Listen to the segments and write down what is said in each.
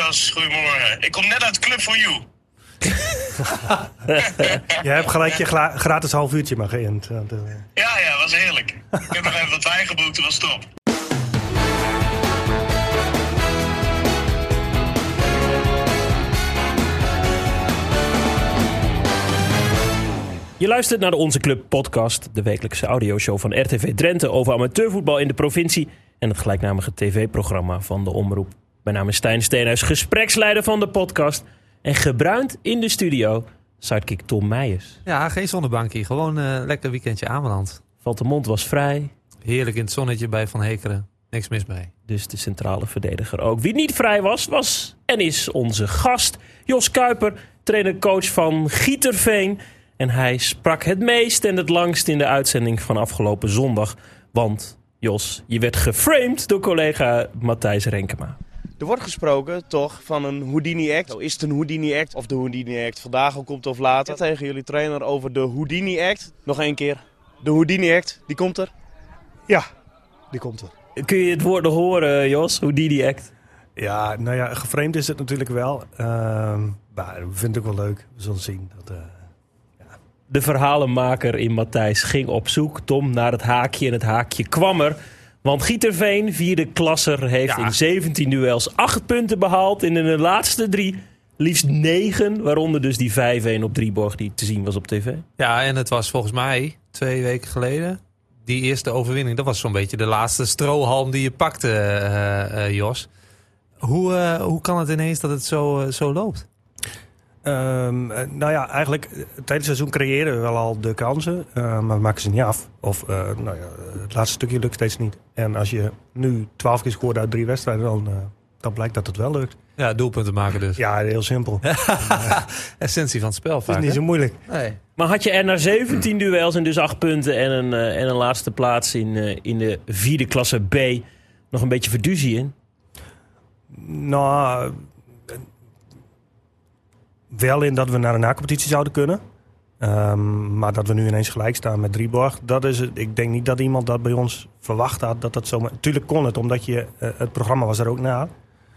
Jos, goedemorgen. Ik kom net uit Club for You. Je hebt gelijk je gratis half uurtje maar geïnd. Ja, was heerlijk. Ik heb nog even wat bijgeboekt, dat was top. Je luistert naar de Onze Club podcast, de wekelijkse audioshow van RTV Drenthe over amateurvoetbal in de provincie en het gelijknamige tv-programma van de Omroep. Mijn naam is Stijn Steenhuis, gespreksleider van de podcast en gebruind in de studio sidekick Tom Meijers. Ja, geen zonnebankje, gewoon lekker weekendje Ameland. Valtemont was vrij. Heerlijk in het zonnetje bij Van Hekeren, niks mis bij. Dus de centrale verdediger ook. Wie niet vrij was en is onze gast, Jos Kuiper, trainer-coach van Gieterveen. En hij sprak het meest en het langst in de uitzending van afgelopen zondag. Want, Jos, je werd geframed door collega Matthijs Renkema. Er wordt gesproken toch van een Houdini-act. Is het een Houdini-act of de Houdini-act vandaag ook komt of later? Tegen jullie trainer over de Houdini-act. Nog één keer. De Houdini-act, die komt er? Ja, die komt er. Kun je het woord nog horen, Jos? Houdini-act? Ja, nou ja, geframed is het natuurlijk wel. Maar we vinden het ook wel leuk. We zullen zien. De verhalenmaker in Matthijs ging op zoek, Tom, naar het haakje. En het haakje kwam er. Want Gieterveen, vierde klasser, heeft in 17 duels 8 punten behaald. En in de laatste 3 liefst 9. Waaronder dus die 5-1 op Drieborg die te zien was op tv. Ja, en het was volgens mij 2 weken geleden. Die eerste overwinning, dat was zo'n beetje de laatste strohalm die je pakte, Jos. Hoe kan het ineens dat het zo loopt? Nou ja, eigenlijk tijdens het seizoen creëren we wel al de kansen, maar we maken ze niet af. Of het laatste stukje lukt steeds niet. En als je nu 12 keer scoort uit 3 wedstrijden, dan blijkt dat het wel lukt. Ja, doelpunten maken dus. Ja, heel simpel. Essentie van het spel vaak. Het is niet zo moeilijk. Nee. Maar had je er na 17 duels en dus 8 punten en een laatste plaats in de vierde klasse B nog een beetje verduzie in? Nou, wel in dat we naar een na-competitie zouden kunnen. Maar dat we nu ineens gelijk staan met Drieborg, dat is het. Ik denk niet dat iemand dat bij ons verwacht had. Dat dat zomaar. Tuurlijk kon het, omdat het programma was er ook na.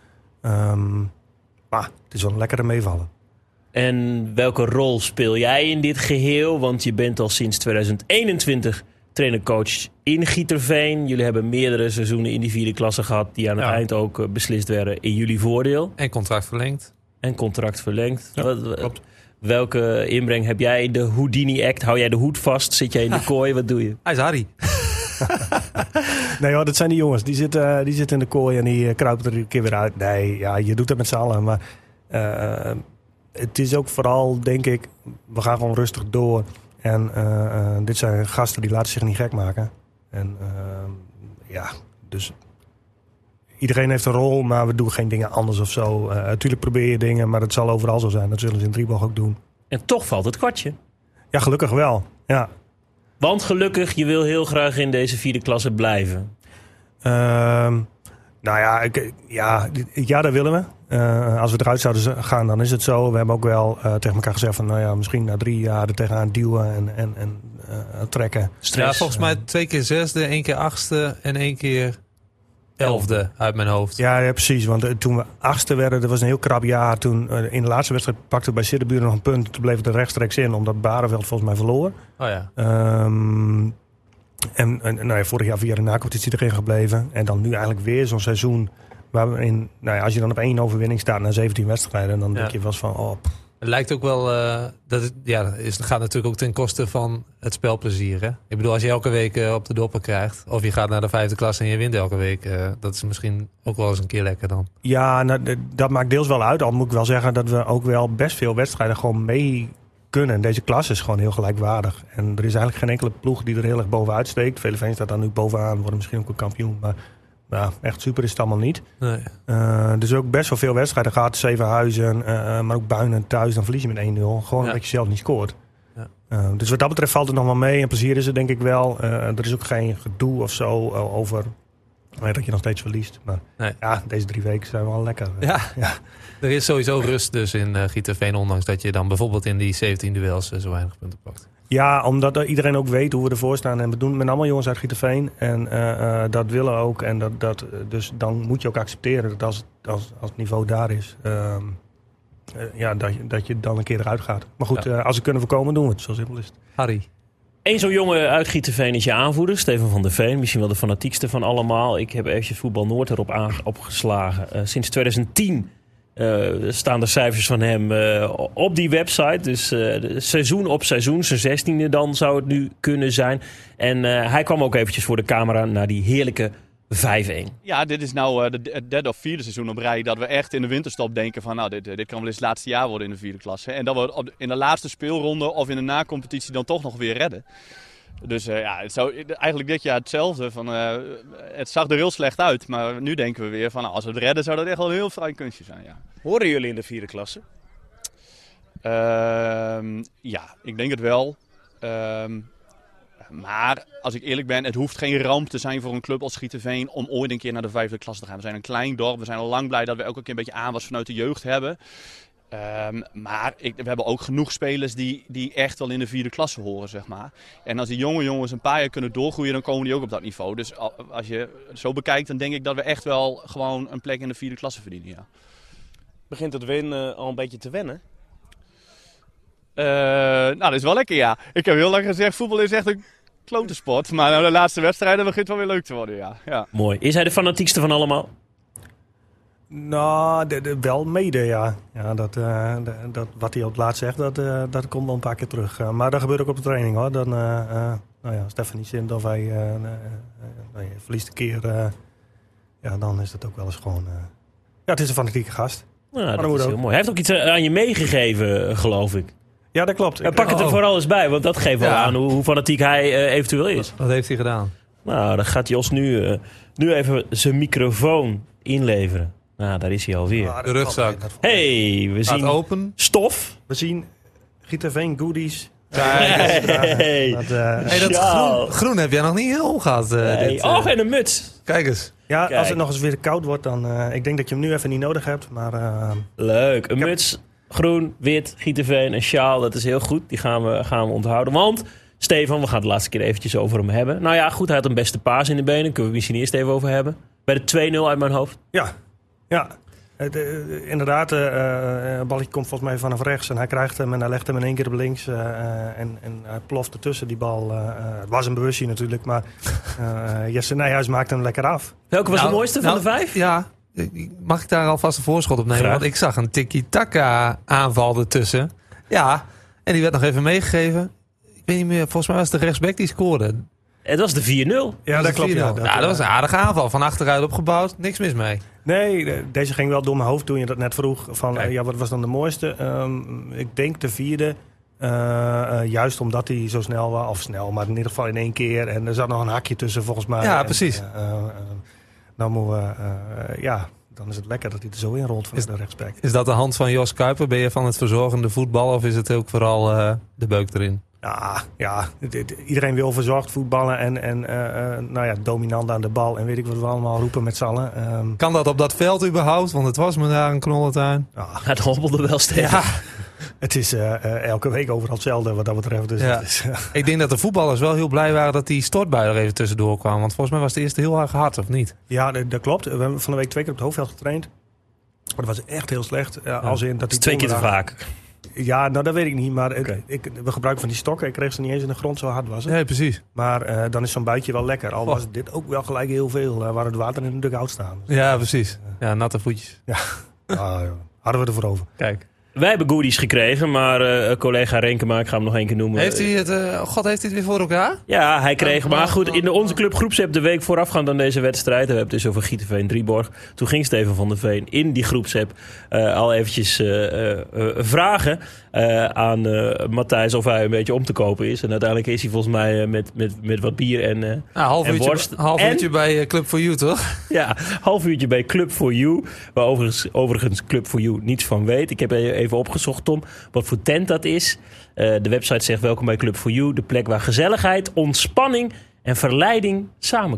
Maar het is wel een lekkere meevallen. En welke rol speel jij in dit geheel? Want je bent al sinds 2021 trainer-coach in Gieterveen. Jullie hebben meerdere seizoenen in die vierde klasse gehad die aan het eind ook beslist werden in jullie voordeel. En contract verlengd. Ja, klopt. Welke inbreng heb jij in de Houdini-act? Hou jij de hoed vast? Zit jij in de kooi? Wat doe je? Hij is Harry. Nee hoor, dat zijn die jongens. Die zitten in de kooi en die kruipen er een keer weer uit. Nee, ja, je doet het met z'n allen. Maar het is ook vooral, denk ik, we gaan gewoon rustig door. En dit zijn gasten die laten zich niet gek maken. En dus iedereen heeft een rol, maar we doen geen dingen anders of zo. Natuurlijk probeer je dingen, maar het zal overal zo zijn. Dat zullen ze in Drieborg ook doen. En toch valt het kwartje. Ja, gelukkig wel. Ja. Want gelukkig, je wil heel graag in deze vierde klasse blijven. Dat willen we. Als we eruit zouden gaan, dan is het zo. We hebben ook wel tegen elkaar gezegd van, misschien na 3 jaar er tegenaan duwen en trekken. Ja, volgens mij 2 keer 6e, 1 keer 8e en 1 keer 11e uit mijn hoofd. Ja, precies. Want toen we 8e werden, dat was een heel krap jaar. Toen in de laatste wedstrijd pakten we bij Siddeburen nog een punt. Toen bleef het er rechtstreeks in, omdat Bareveld volgens mij verloor. Oh ja. Vorig jaar via de na-competitie erin gebleven. En dan nu eigenlijk weer zo'n seizoen waarin, als je dan op 1 overwinning staat na 17 wedstrijden, dan denk je vast van, Het lijkt ook wel, dat gaat natuurlijk ook ten koste van het spelplezier. Hè? Ik bedoel, als je elke week op de doppen krijgt, of je gaat naar de 5e klas en je wint elke week, dat is misschien ook wel eens een keer lekker dan. Ja, dat maakt deels wel uit. Al moet ik wel zeggen dat we ook wel best veel wedstrijden gewoon mee kunnen. Deze klas is gewoon heel gelijkwaardig. En er is eigenlijk geen enkele ploeg die er heel erg bovenuit steekt. Veelveen staat dan nu bovenaan, worden misschien ook een kampioen. Maar echt super is het allemaal niet. Nee. Dus ook best wel veel wedstrijden gehad. Zevenhuizen, maar ook Buinen thuis. Dan verlies je met 1-0. Gewoon omdat je zelf niet scoort. Ja. Dus wat dat betreft valt het nog wel mee. En plezier is er denk ik wel. Er is ook geen gedoe of zo over dat je nog steeds verliest. Maar deze 3 weken zijn wel lekker. Ja. Er is sowieso rust dus in Gieterveen. Ondanks dat je dan bijvoorbeeld in die 17 duels zo weinig punten pakt. Ja, omdat iedereen ook weet hoe we ervoor staan. En we doen het met allemaal jongens uit Gieteveen. En dat willen ook. En dus dan moet je ook accepteren dat als het niveau daar is... dat je dan een keer eruit gaat. Maar goed, als we kunnen voorkomen, doen we het. Zo simpel is het. Harry. Eén zo'n jongen uit Gieteveen is je aanvoerder, Stefan van der Veen. Misschien wel de fanatiekste van allemaal. Ik heb eventjes Voetbal Noord erop opgeslagen. Sinds 2010 staan de cijfers van hem op die website. Dus seizoen op seizoen, zijn 16e dan zou het nu kunnen zijn. En hij kwam ook eventjes voor de camera naar die heerlijke 5-1. Ja, dit is nou het derde of vierde seizoen op rij dat we echt in de winterstop denken van nou, dit kan wel eens het laatste jaar worden in de vierde klasse. En dat we in de laatste speelronde of in de nacompetitie dan toch nog weer redden. Dus het zou eigenlijk dit jaar hetzelfde. Het zag er heel slecht uit, maar nu denken we weer van nou, als we het redden zou dat echt wel een heel fraai kunstje zijn. Ja. Horen jullie in de vierde klasse? Ja, ik denk het wel. Maar als ik eerlijk ben, het hoeft geen ramp te zijn voor een club als Gieteveen om ooit een keer naar de vijfde klasse te gaan. We zijn een klein dorp, we zijn al lang blij dat we elke keer een beetje aanwas vanuit de jeugd hebben. Maar we hebben ook genoeg spelers die echt wel in de vierde klasse horen, zeg maar. En als die jonge jongens een paar jaar kunnen doorgroeien, dan komen die ook op dat niveau. Dus als je het zo bekijkt, dan denk ik dat we echt wel gewoon een plek in de vierde klasse verdienen, ja. Begint het winnen al een beetje te wennen? Nou, dat is wel lekker, ja. Ik heb heel lang gezegd, voetbal is echt een klote sport. Maar nou, de laatste wedstrijden begint wel weer leuk te worden, ja. Mooi. Is hij de fanatiekste van allemaal? Nou, wel mede, ja. Ja, wat hij op het laatst zegt, dat komt wel een paar keer terug. Maar dat gebeurt ook op de training, hoor. Dan, als het even niet zint of hij verliest een keer, dan is dat ook wel eens gewoon... het is een fanatieke gast. Ja, dat is heel mooi. Hij heeft ook iets aan je meegegeven, geloof ik. Ja, dat klopt. Pak het er vooral eens bij, want dat geeft wel aan hoe fanatiek hij eventueel is. Wat heeft hij gedaan? Nou, dan gaat Jos nu even zijn microfoon inleveren. Nou, daar is hij alweer. De rugzak. Hey, we zien open. stof. We zien Gieteveen goodies. Hey. Dat groen heb jij nog niet heel gehad. En een muts. Kijk eens. Ja, Kijk. als het nog eens weer koud wordt, dan... ik denk dat je hem nu even niet nodig hebt, maar... Leuk. Een muts, groen, wit, Gieteveen, een sjaal. Dat is heel goed. Die gaan we onthouden. Want, Stefan, we gaan het de laatste keer eventjes over hem hebben. Nou ja, goed, hij had een beste paas in de benen. Kunnen we het misschien eerst even over hebben. Bij de 2-0 uit mijn hoofd. Ja. Inderdaad, een balletje komt volgens mij vanaf rechts en hij krijgt hem en hij legt hem in één keer op links en hij ploft ertussen die bal. Het was een bewustzijn natuurlijk, maar Jesse Nijhuis maakt hem lekker af. Welke was de mooiste van de 5? Ja, mag ik daar alvast een voorschot op nemen? Graag. Want ik zag een tiki-taka aanval ertussen. Ja, en die werd nog even meegegeven. Ik weet niet meer, volgens mij was het de rechtsback die scoorde. Het was de 4-0. Ja, dat klopt. Ja, dat was een aardige aanval. Van achteruit opgebouwd, niks mis mee. Nee, deze ging wel door mijn hoofd toen je dat net vroeg. Van, wat was dan de mooiste? Ik denk de 4e. Juist omdat hij zo snel was. Of snel, maar in ieder geval in één keer. En er zat nog een hakje tussen volgens mij. Ja, precies. Dan is het lekker dat hij er zo in rolt van de rechtsback. Is dat de hand van Jos Kuiper? Ben je van het verzorgende voetbal of is het ook vooral de beuk erin? Iedereen wil verzorgd voetballen en dominant aan de bal. En weet ik wat we allemaal roepen met z'n allen. Kan dat op dat veld überhaupt? Want het was me daar een knollentuin. Het hobbelde wel steeds. Ja. Het is elke week overal hetzelfde wat dat betreft. Dus Ja. Ik denk dat de voetballers wel heel blij waren dat die stortbui er even tussendoor kwam. Want volgens mij was het eerste heel erg hard, of niet? Ja, dat klopt. We hebben van de week 2 keer op het hoofdveld getraind. Maar dat was echt heel slecht. Als in dat is 2 keer te vaak. Ja, nou dat weet ik niet. Maar we gebruiken van die stokken. Ik kreeg ze niet eens in de grond, zo hard was het. Nee, precies. Maar dan is zo'n buitje wel lekker. Al was dit ook wel gelijk heel veel. Waar het water in de dugout staan. Ja, precies. Ja, natte voetjes. Hadden we ervoor over. Kijk. Wij hebben goodies gekregen, maar collega Renkema, ik ga hem nog één keer noemen. Heeft hij het weer voor elkaar? Ja, hij kreeg. Maar goed, in onze club groepsapp de week voorafgaand aan deze wedstrijd. We hebben het dus over Gieteveen Drieborg. Toen ging Stefan van der Veen in die groepsapp al eventjes vragen aan Matthijs of hij een beetje om te kopen is. En uiteindelijk is hij volgens mij met wat bier en worst. Half uurtje bij Club for You, toch? Ja, half uurtje bij Club for You. Waar overigens Club for You niets van weet. Ik heb even opgezocht, Tom, wat voor tent dat is. De website zegt welkom bij Club for You. De plek waar gezelligheid, ontspanning en verleiding samenkomen.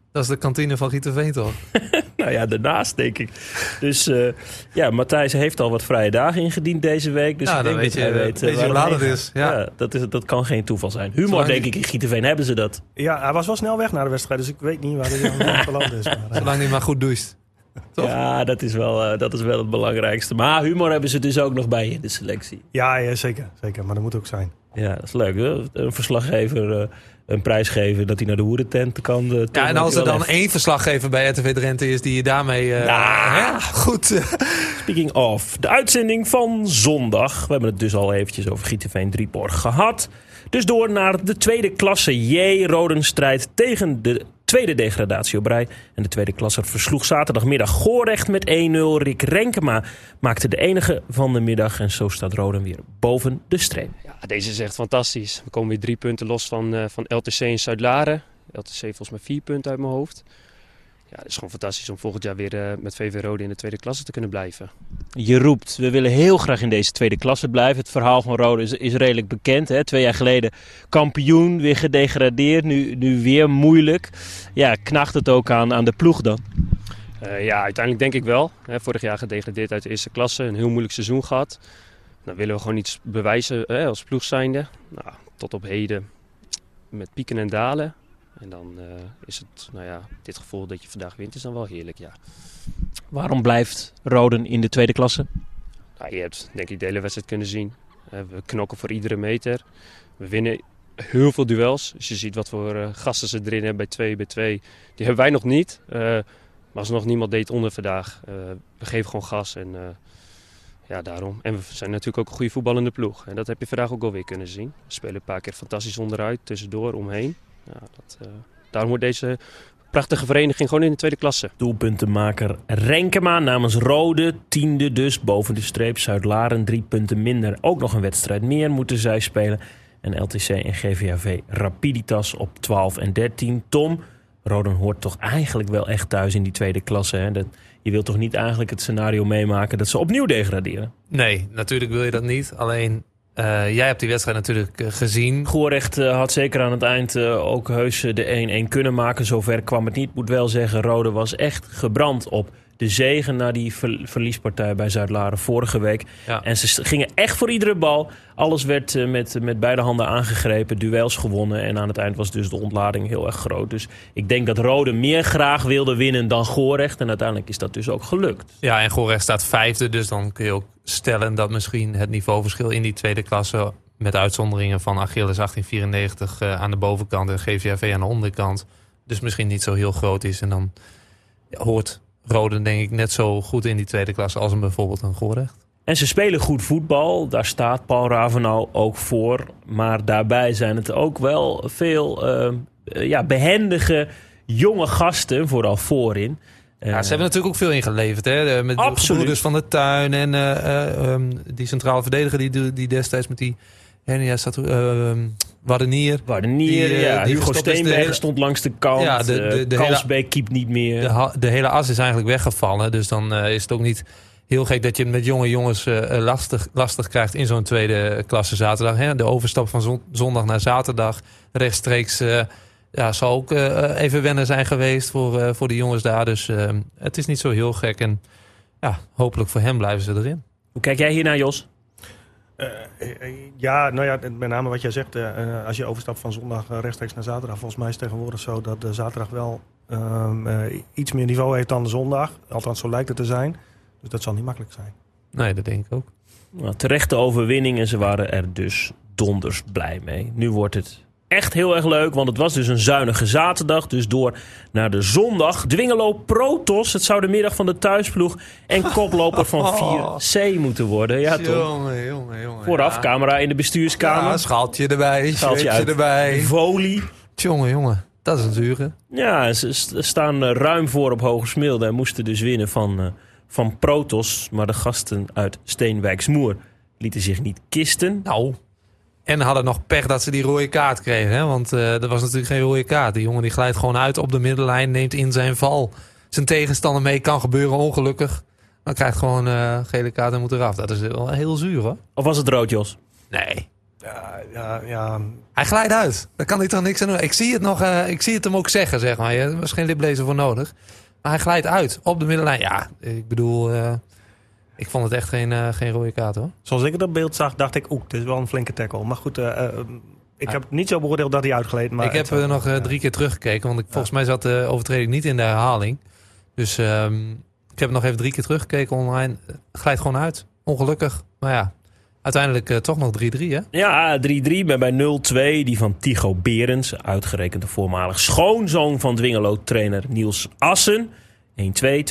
Dat is de kantine van Gieteveen, toch? Nou ja, daarnaast denk ik. Dus Matthijs heeft al wat vrije dagen ingediend deze week. Dus ik denk weet dat hij weet hoe waar laat het het heen is. gaat. Ja. Dat kan geen toeval zijn. Humor, Zolang denk ik, in Gieteveen hebben ze dat. Ja, hij was wel snel weg naar de wedstrijd, dus ik weet niet waar hij beland is. Maar, Zolang hij maar goed doucht. Toch? Ja, dat is wel het belangrijkste. Maar humor hebben ze dus ook nog bij in de selectie. ja, zeker. Maar dat moet ook zijn. Ja, dat is leuk. Hè? Een verslaggever een prijs geven dat hij naar de hoerentent kan. Ja, en als er dan één verslaggever bij RTV Drenthe is die je daarmee goed... Speaking of, de uitzending van zondag. We hebben het dus al eventjes over Gieteveen Drieborg gehad. Dus door naar de tweede klasse J. Rodenstrijd tegen de tweede degradatie op rij. En de tweede klasse versloeg zaterdagmiddag Gorecht met 1-0. Rick Renkema maakte de enige van de middag. En zo staat Roden weer boven de streep. Ja, deze is echt fantastisch. We komen weer 3 punten los van LTC en Zuid-Laren. LTC volgens mij 4 punten uit mijn hoofd. Ja, het is gewoon fantastisch om volgend jaar weer met VV Rode in de tweede klasse te kunnen blijven. Je roept, we willen heel graag in deze tweede klasse blijven. Het verhaal van Rode is redelijk bekend. Hè? 2 jaar geleden kampioen, weer gedegradeerd, nu weer moeilijk. Ja, knaagt het ook aan de ploeg dan? Ja, uiteindelijk denk ik wel. Vorig jaar gedegradeerd uit de eerste klasse, een heel moeilijk seizoen gehad. Dan willen we gewoon iets bewijzen als ploeg zijnde. Nou, tot op heden met pieken en dalen. En dan is het, dit gevoel dat je vandaag wint is dan wel heerlijk, ja. Waarom blijft Roden in de tweede klasse? Nou, je hebt denk ik de hele wedstrijd kunnen zien. We knokken voor iedere meter. We winnen heel veel duels. Dus je ziet wat voor gasten ze erin hebben bij 2. Die hebben wij nog niet. Maar alsnog niemand deed onder vandaag. We geven gewoon gas en daarom. En we zijn natuurlijk ook een goede voetballende ploeg. En dat heb je vandaag ook alweer kunnen zien. We spelen een paar keer fantastisch onderuit, tussendoor, omheen. Ja, daarom wordt deze prachtige vereniging gewoon in de tweede klasse. Doelpuntenmaker Renkema namens Rode, 10e dus, boven de streep. Zuid-Laren 3 punten minder. Ook nog een wedstrijd meer moeten zij spelen. En LTC en GVAV Rapiditas op 12 en 13. Tom, Roden hoort toch eigenlijk wel echt thuis in die tweede klasse. Hè? Je wilt toch niet eigenlijk het scenario meemaken dat ze opnieuw degraderen? Nee, natuurlijk wil je dat niet. Alleen... jij hebt die wedstrijd natuurlijk gezien. Gorecht had zeker aan het eind ook heus de 1-1 kunnen maken. Zover kwam het niet. Moet wel zeggen, Rode was echt gebrand op de zege na die verliespartij bij Zuid-Laren vorige week. Ja. En ze gingen echt voor iedere bal. Alles werd met beide handen aangegrepen, duels gewonnen. En aan het eind was dus de ontlading heel erg groot. Dus ik denk dat Rode meer graag wilde winnen dan Gorecht. En uiteindelijk is dat dus ook gelukt. Ja, en Gorecht staat 5e. Dus dan kun je ook stellen dat misschien het niveauverschil in die tweede klasse... met uitzonderingen van Achilles 1894 aan de bovenkant en GVAV aan de onderkant... dus misschien niet zo heel groot is. En dan hoort Rode denk ik net zo goed in die tweede klasse als bijvoorbeeld een Gorecht. En ze spelen goed voetbal. Daar staat Paul Ravenau ook voor. Maar daarbij zijn het ook wel veel behendige jonge gasten, vooral voorin. Ze hebben natuurlijk ook veel ingeleverd. Hè? Met de gebroeders van de Tuin en die centrale verdediger die destijds met die hernia zat. Wardenier, Hugo Steenbergen stond langs de kant. Ja, de Kalsbeek keept niet meer. De hele as is eigenlijk weggevallen. Dus dan is het ook niet heel gek dat je met jonge jongens lastig krijgt in zo'n tweede klasse zaterdag. Hè? De overstap van zondag naar zaterdag rechtstreeks zal ook even wennen zijn geweest voor de jongens daar. Dus het is niet zo heel gek. En hopelijk voor hem blijven ze erin. Hoe kijk jij hiernaar, Jos? Met name wat jij zegt. Als je overstapt van zondag rechtstreeks naar zaterdag. Volgens mij is het tegenwoordig zo dat de zaterdag wel iets meer niveau heeft dan de zondag. Althans, zo lijkt het te zijn. Dus dat zal niet makkelijk zijn. Nee, dat denk ik ook. Nou, terechte overwinning en ze waren er dus donders blij mee. Nu wordt het echt heel erg leuk, want het was dus een zuinige zaterdag. Dus door naar de zondag. Dwingelo Protos, het zou de middag van de thuisploeg en koploper van 4C moeten worden. Ja, toch? Jongen. Vooraf, camera in de bestuurskamer. Ja, schaaltje erbij, schaaltje erbij. Volley. Jongen, dat is een zure. Ja, ze staan ruim voor op Hogesmilde en moesten dus winnen van Protos. Maar de gasten uit Steenwijksmoer lieten zich niet kisten. Nou, en hadden nog pech dat ze die rode kaart kregen. Hè? Want er was natuurlijk geen rode kaart. Die jongen die glijdt gewoon uit op de middenlijn. Neemt in zijn val zijn tegenstander mee. Kan gebeuren, ongelukkig. Maar krijgt gewoon gele kaart en moet eraf. Dat is wel heel zuur, hoor. Of was het rood, Jos? Nee. Ja. Hij glijdt uit. Daar kan hij toch niks aan doen. Ik zie het hem ook zeggen, zeg maar. Er was geen liplezer voor nodig. Maar hij glijdt uit op de middenlijn. Ja, ik bedoel... ik vond het echt geen rode kaart, hoor. Zoals ik het op beeld zag, dacht ik... dit is wel een flinke tackle. Maar goed, ik heb niet zo beoordeeld dat hij uitgleed. Maar ik heb nog 3 keer teruggekeken. Want volgens mij zat de overtreding niet in de herhaling. Dus ik heb nog even 3 keer teruggekeken online. Glijdt gewoon uit. Ongelukkig. Maar ja, uiteindelijk toch nog 3-3, hè? Ja, 3-3 met bij 0-2 die van Tycho Berends. Uitgerekend de voormalig schoonzoon van Dwingelo-trainer Niels Assen. 1-2, 2-2,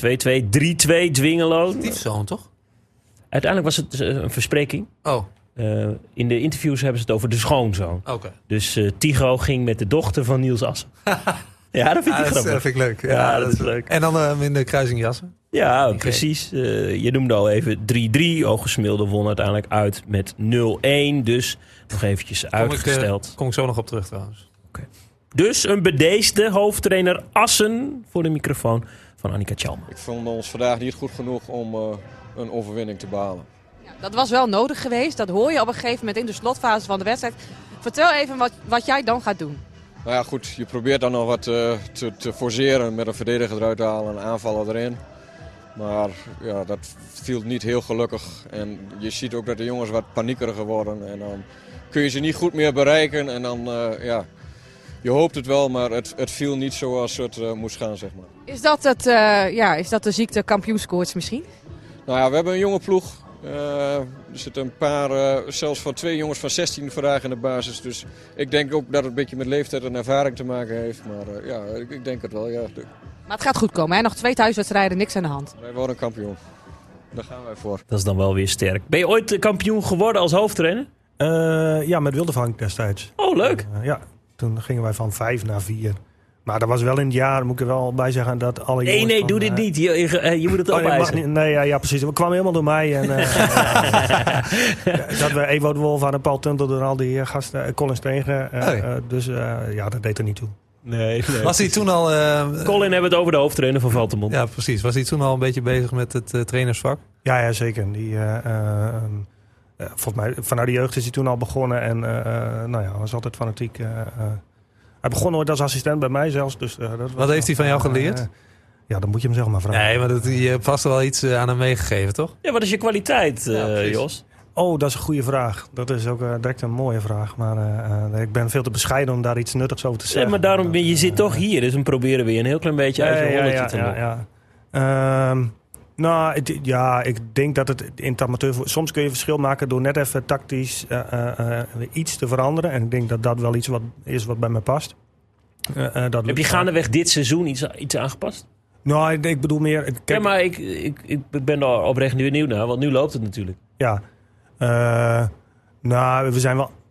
3-2 Dwingelo. Stiefzoon, toch? Uiteindelijk was het een verspreking. Oh. In de interviews hebben ze het over de schoonzoon. Oké. Dus Tycho ging met de dochter van Niels Assen. Ja, dat vind ik grappig. Dat vind ik leuk. Ja, dat is leuk. En dan in de kruising jassen. Ja, Okay. precies. Je noemde al even 3-3. Oogesmilde won uiteindelijk uit met 0-1. Dus nog eventjes uitgesteld. Kom ik zo nog op terug trouwens. Okay. Dus een bedeesde hoofdtrainer Assen voor de microfoon van Annika Tjalma. Ik vond ons vandaag niet goed genoeg om een overwinning te behalen. Ja, dat was wel nodig geweest. Dat hoor je op een gegeven moment in de slotfase van de wedstrijd. Vertel even wat jij dan gaat doen. Nou ja, goed, je probeert dan nog wat te forceren met een verdediger eruit te halen en een aanvaller erin. Maar ja, dat viel niet heel gelukkig. En je ziet ook dat de jongens wat paniekeriger worden. En dan kun je ze niet goed meer bereiken. En dan, je hoopt het wel, maar het viel niet zoals het moest gaan, zeg maar. Is dat de ziekte kampioenskoorts misschien? Nou ja, we hebben een jonge ploeg. Er zitten een paar, zelfs van 2 jongens van 16 vandaag in de basis. Dus ik denk ook dat het een beetje met leeftijd en ervaring te maken heeft. Maar ik denk het wel, ja. Maar het gaat goed komen, hè? Nog 2 thuiswedstrijden, niks aan de hand. Wij worden kampioen. Daar gaan wij voor. Dat is dan wel weer sterk. Ben je ooit kampioen geworden als hoofdtrainer? Ja, met Wildevang destijds. Oh, leuk. Ja, toen gingen wij van 5 naar 4. Maar dat was wel in het jaar, moet ik er wel bij zeggen, dat alle jongens... Nee, doe dit niet. Je moet het opeisen. Ja, precies. Het kwam helemaal door mij. En, dat we Ewout Wolf aan en Paul Tuntel en al die gasten, Colin Stegen. Dus dat deed er niet toe. Nee. Was hij toen al... Colin hebben het over de hoofdtrainer van Valtemont. Ja, precies. Was hij toen al een beetje bezig met het trainersvak? Ja, zeker. Die... volgens mij, vanuit de jeugd is hij toen al begonnen. En was altijd fanatiek. Hij begon ooit als assistent bij mij zelfs. Dus, wat heeft hij van jou geleerd? Ja, dan moet je hem zelf maar vragen. Nee, maar je hebt vast wel iets aan hem meegegeven, toch? Ja, wat is je kwaliteit, Jos? Oh, dat is een goede vraag. Dat is ook direct een mooie vraag. Maar ik ben veel te bescheiden om daar iets nuttigs over te zeggen. Ja, maar daarom, je zit toch hier. Dus dan proberen we je een heel klein beetje uit je holletje te lokken. Ik denk dat het in het amateur... Soms kun je verschil maken door net even tactisch iets te veranderen. En ik denk dat dat wel iets wat bij me past. Heb je gaandeweg dit seizoen iets aangepast? Nou, ik bedoel meer... Ja, maar ik ben er oprecht nu benieuwd naar. Want nu loopt het natuurlijk. Ja. We zijn wel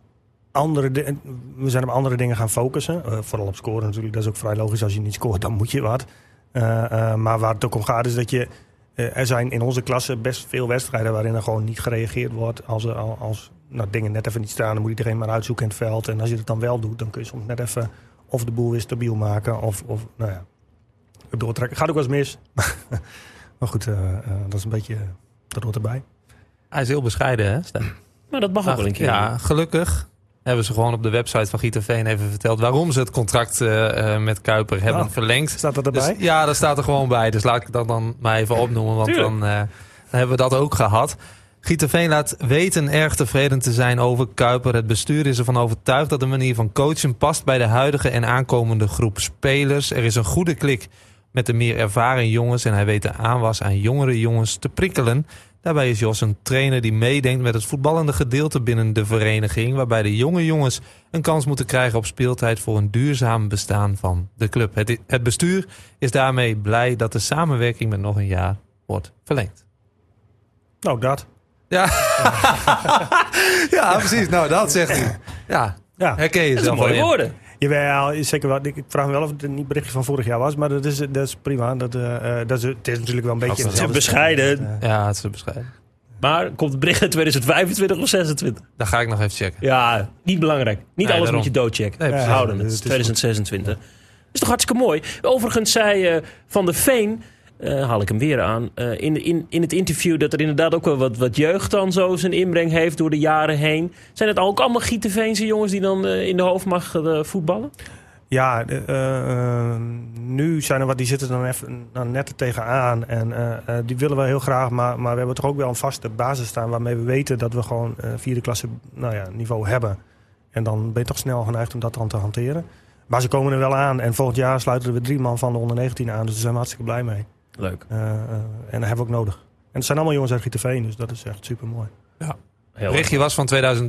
op andere dingen gaan focussen. Vooral op scoren natuurlijk. Dat is ook vrij logisch. Als je niet scoort, dan moet je wat. Maar waar het ook om gaat is dat je... Er zijn in onze klasse best veel wedstrijden waarin er gewoon niet gereageerd wordt. Als dingen net even niet staan, dan moet iedereen maar uitzoeken in het veld. En als je het dan wel doet, dan kun je soms net even of de boel weer stabiel maken. Of het doortrekken. Gaat ook wel eens mis. Maar goed, dat is een beetje... Dat hoort erbij. Hij is heel bescheiden, hè, Stijn? Maar dat mag ook wel een keer. Ja, gelukkig hebben ze gewoon op de website van Gieteveen even verteld waarom ze het contract met Kuiper hebben verlengd. Staat dat erbij? Dus, ja, dat staat er gewoon bij. Dus laat ik dat dan maar even opnoemen, want dan hebben we dat ook gehad. Gieteveen laat weten erg tevreden te zijn over Kuiper. Het bestuur is ervan overtuigd dat de manier van coachen past bij de huidige en aankomende groep spelers. Er is een goede klik met de meer ervaren jongens en hij weet de aanwas aan jongere jongens te prikkelen. Daarbij is Jos een trainer die meedenkt met het voetballende gedeelte binnen de vereniging, waarbij de jonge jongens een kans moeten krijgen op speeltijd voor een duurzaam bestaan van de club. Het bestuur is daarmee blij dat de samenwerking met nog een jaar wordt verlengd. Nou, dat. Ja, ja precies. Nou, dat zegt hij. Ja. Herken je zelf mooie woorden. Jawel, zeker wel. Ik vraag me wel of het niet berichtje van vorig jaar was, maar dat is prima. Het is natuurlijk wel een beetje... Het is bescheiden. Ja, het is bescheiden. Maar komt het bericht in 2025 of 26? Dat ga ik nog even checken. Ja, niet belangrijk. Niet alles moet je doodchecken. Nee, houden het. 2026. Dat is toch hartstikke mooi. Overigens zei Van der Veen haal ik hem weer aan. In het interview dat er inderdaad ook wel wat jeugd dan zo zijn inbreng heeft door de jaren heen. Zijn het ook allemaal Gieteveense jongens die dan in de hoofdmacht voetballen? Ja, nu zijn er wat die zitten dan even net er tegenaan. En die willen we heel graag, maar we hebben toch ook wel een vaste basis staan waarmee we weten dat we gewoon vierde klasse niveau hebben. En dan ben je toch snel geneigd om dat dan te hanteren. Maar ze komen er wel aan. En volgend jaar sluiten we 3 man van de onder 19 aan. Dus daar zijn we hartstikke blij mee. Leuk. En dat hebben we ook nodig. En het zijn allemaal jongens uit Gieteveen, dus dat is echt super mooi. Ja. Het berichtje was van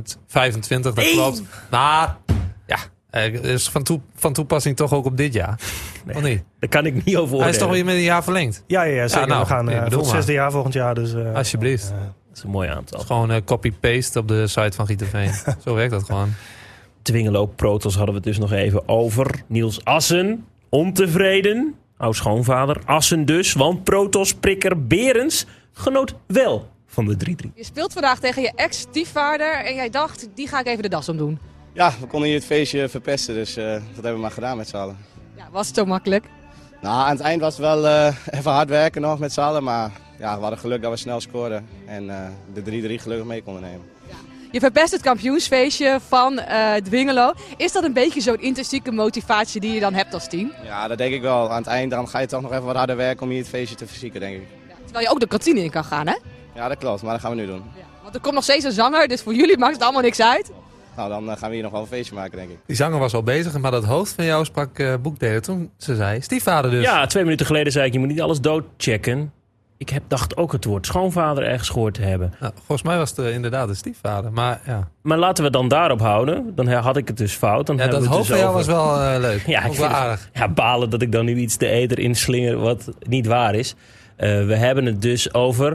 2025, dat klopt. Maar ja, is van toepassing toch ook op dit jaar. Nee, of niet? Daar kan ik niet over oordelen. Hij is toch weer met een jaar verlengd? Ja, zeker. We gaan voor het 6e jaar volgend jaar. Dus, alsjeblieft. Dat is een mooi aantal. Het is gewoon copy-paste op de site van Gieteveen. Zo werkt dat gewoon. Dwingelo Protos hadden we het dus nog even over. Niels Assen, ontevreden. Oud-schoonvader, Assen dus. Want Protos, Prikker, Berens genoot wel van de 3-3. Je speelt vandaag tegen je ex-stiefvader en jij dacht, die ga ik even de das omdoen. Ja, we konden hier het feestje verpesten, dus dat hebben we maar gedaan met z'n allen. Ja, was het zo makkelijk? Nou, aan het eind was het wel even hard werken nog met z'n allen, maar ja, we hadden geluk dat we snel scoorden en de 3-3 gelukkig mee konden nemen. Ja. Je verpest het kampioensfeestje van Dwingelo. Is dat een beetje zo'n intrinsieke motivatie die je dan hebt als team? Ja, dat denk ik wel. Aan het eind dan ga je toch nog even wat harder werken om hier het feestje te verzieken, denk ik. Ja, terwijl je ook de kantine in kan gaan, hè? Ja, dat klopt, maar dat gaan we nu doen. Ja, want er komt nog steeds een zanger, dus voor jullie maakt het allemaal niks uit. Nou, dan gaan we hier nog wel een feestje maken, denk ik. Die zanger was al bezig, maar dat hoofd van jou sprak boekdelen toen ze zei, stiefvader dus. Ja, 2 minuten geleden zei ik, je moet niet alles doodchecken. Ik dacht ook het woord schoonvader ergens gehoord te hebben. Nou, volgens mij was het inderdaad een stiefvader, maar ja. Maar laten we dan daarop houden. Dan had ik het dus fout. Dan dat hoofd van jou was wel leuk. Ja, ook wel aardig. Ja, balen dat ik dan nu iets de ether inslinger wat niet waar is. We hebben het dus over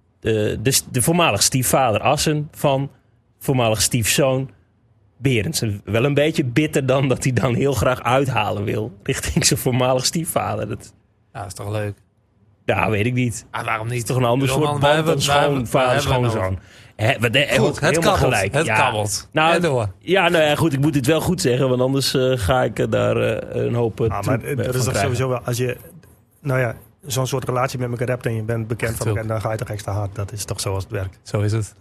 de voormalig stiefvader Assen van voormalig stiefzoon Berens. Wel een beetje bitter dan dat hij dan heel graag uithalen wil richting zijn voormalig stiefvader. Ja, dat is toch leuk? Ja, weet ik niet. Waarom niet? Het is toch een ander soort band dan schoonvader, schoonzoon. Goed, het kabbelt. Gelijk. Het kabbelt. Nou, door. Ja, nou ja, goed. Ik moet dit wel goed zeggen, want anders ga ik daar een hoop maar dat is toch sowieso wel, als je zo'n soort relatie met elkaar hebt en je bent bekend van elkaar, dan ga je toch extra hard. Dat is toch zoals het werkt. Zo is het.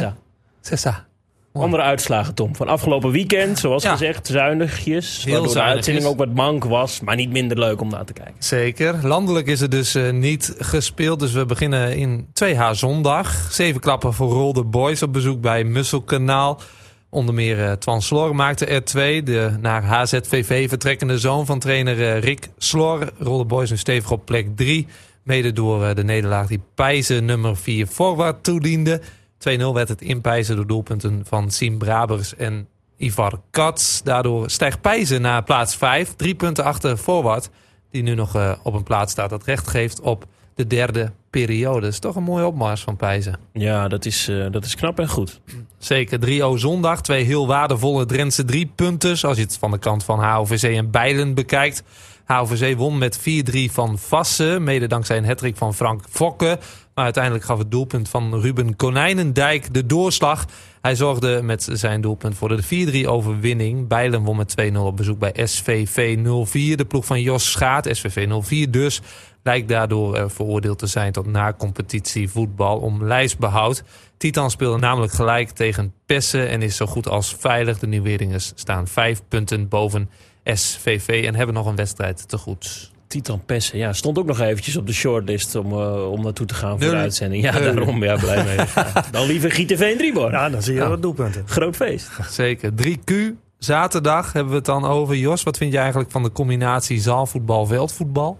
Sessa. Andere uitslagen, Tom. Van afgelopen weekend, zoals gezegd, zuinigjes. Heel waardoor zuinigjes. de uitzending ook wat mank was, maar niet minder leuk om naar te kijken. Zeker. Landelijk is het dus niet gespeeld. Dus we beginnen in 2H zondag. 7 klappen voor Rolde Boys op bezoek bij Musselkanaal. Onder meer Twan Slor maakte er 2. De naar HZVV vertrekkende zoon van trainer Rick Slor. Rolde Boys nu stevig op plek 3. Mede door de nederlaag die Pijzen nummer 4 forward toediende. 2-0 werd het inpijzen door doelpunten van Siem Brabers en Ivar Kats. Daardoor stijgt Pijzen naar plaats 5. 3 punten achter forward, die nu nog op een plaats staat. Dat recht geeft op de 3e periode. Dat is toch een mooie opmars van Pijzen. Ja, dat is knap en goed. Zeker. 3O zondag. 2 heel waardevolle Drentse 3 punten. Als je het van de kant van HOVC en Bijlen bekijkt. HOVC won met 4-3 van Vassen. Mede dankzij een hattrick van Frank Fokke. Maar uiteindelijk gaf het doelpunt van Ruben Konijnendijk de doorslag. Hij zorgde met zijn doelpunt voor de 4-3 overwinning. Bijlen won met 2-0 op bezoek bij SVV 04. De ploeg van Jos Schaat, SVV 04 dus, lijkt daardoor veroordeeld te zijn tot na-competitie voetbal om lijstbehoud. Titan speelde namelijk gelijk tegen Pessen en is zo goed als veilig. De Nieuweringers staan 5 punten boven SVV en hebben nog een wedstrijd te goed. Titan Pessen, ja, stond ook nog eventjes op de shortlist om naartoe te gaan voor de uitzending. Ja, daarom, blij mee. Ja, dan liever Gieteveen Drieborg. Ja, dan zie je wat doelpunten. Groot feest. Zeker. 3Q, zaterdag hebben we het dan over. Jos, wat vind je eigenlijk van de combinatie zaalvoetbal-veldvoetbal?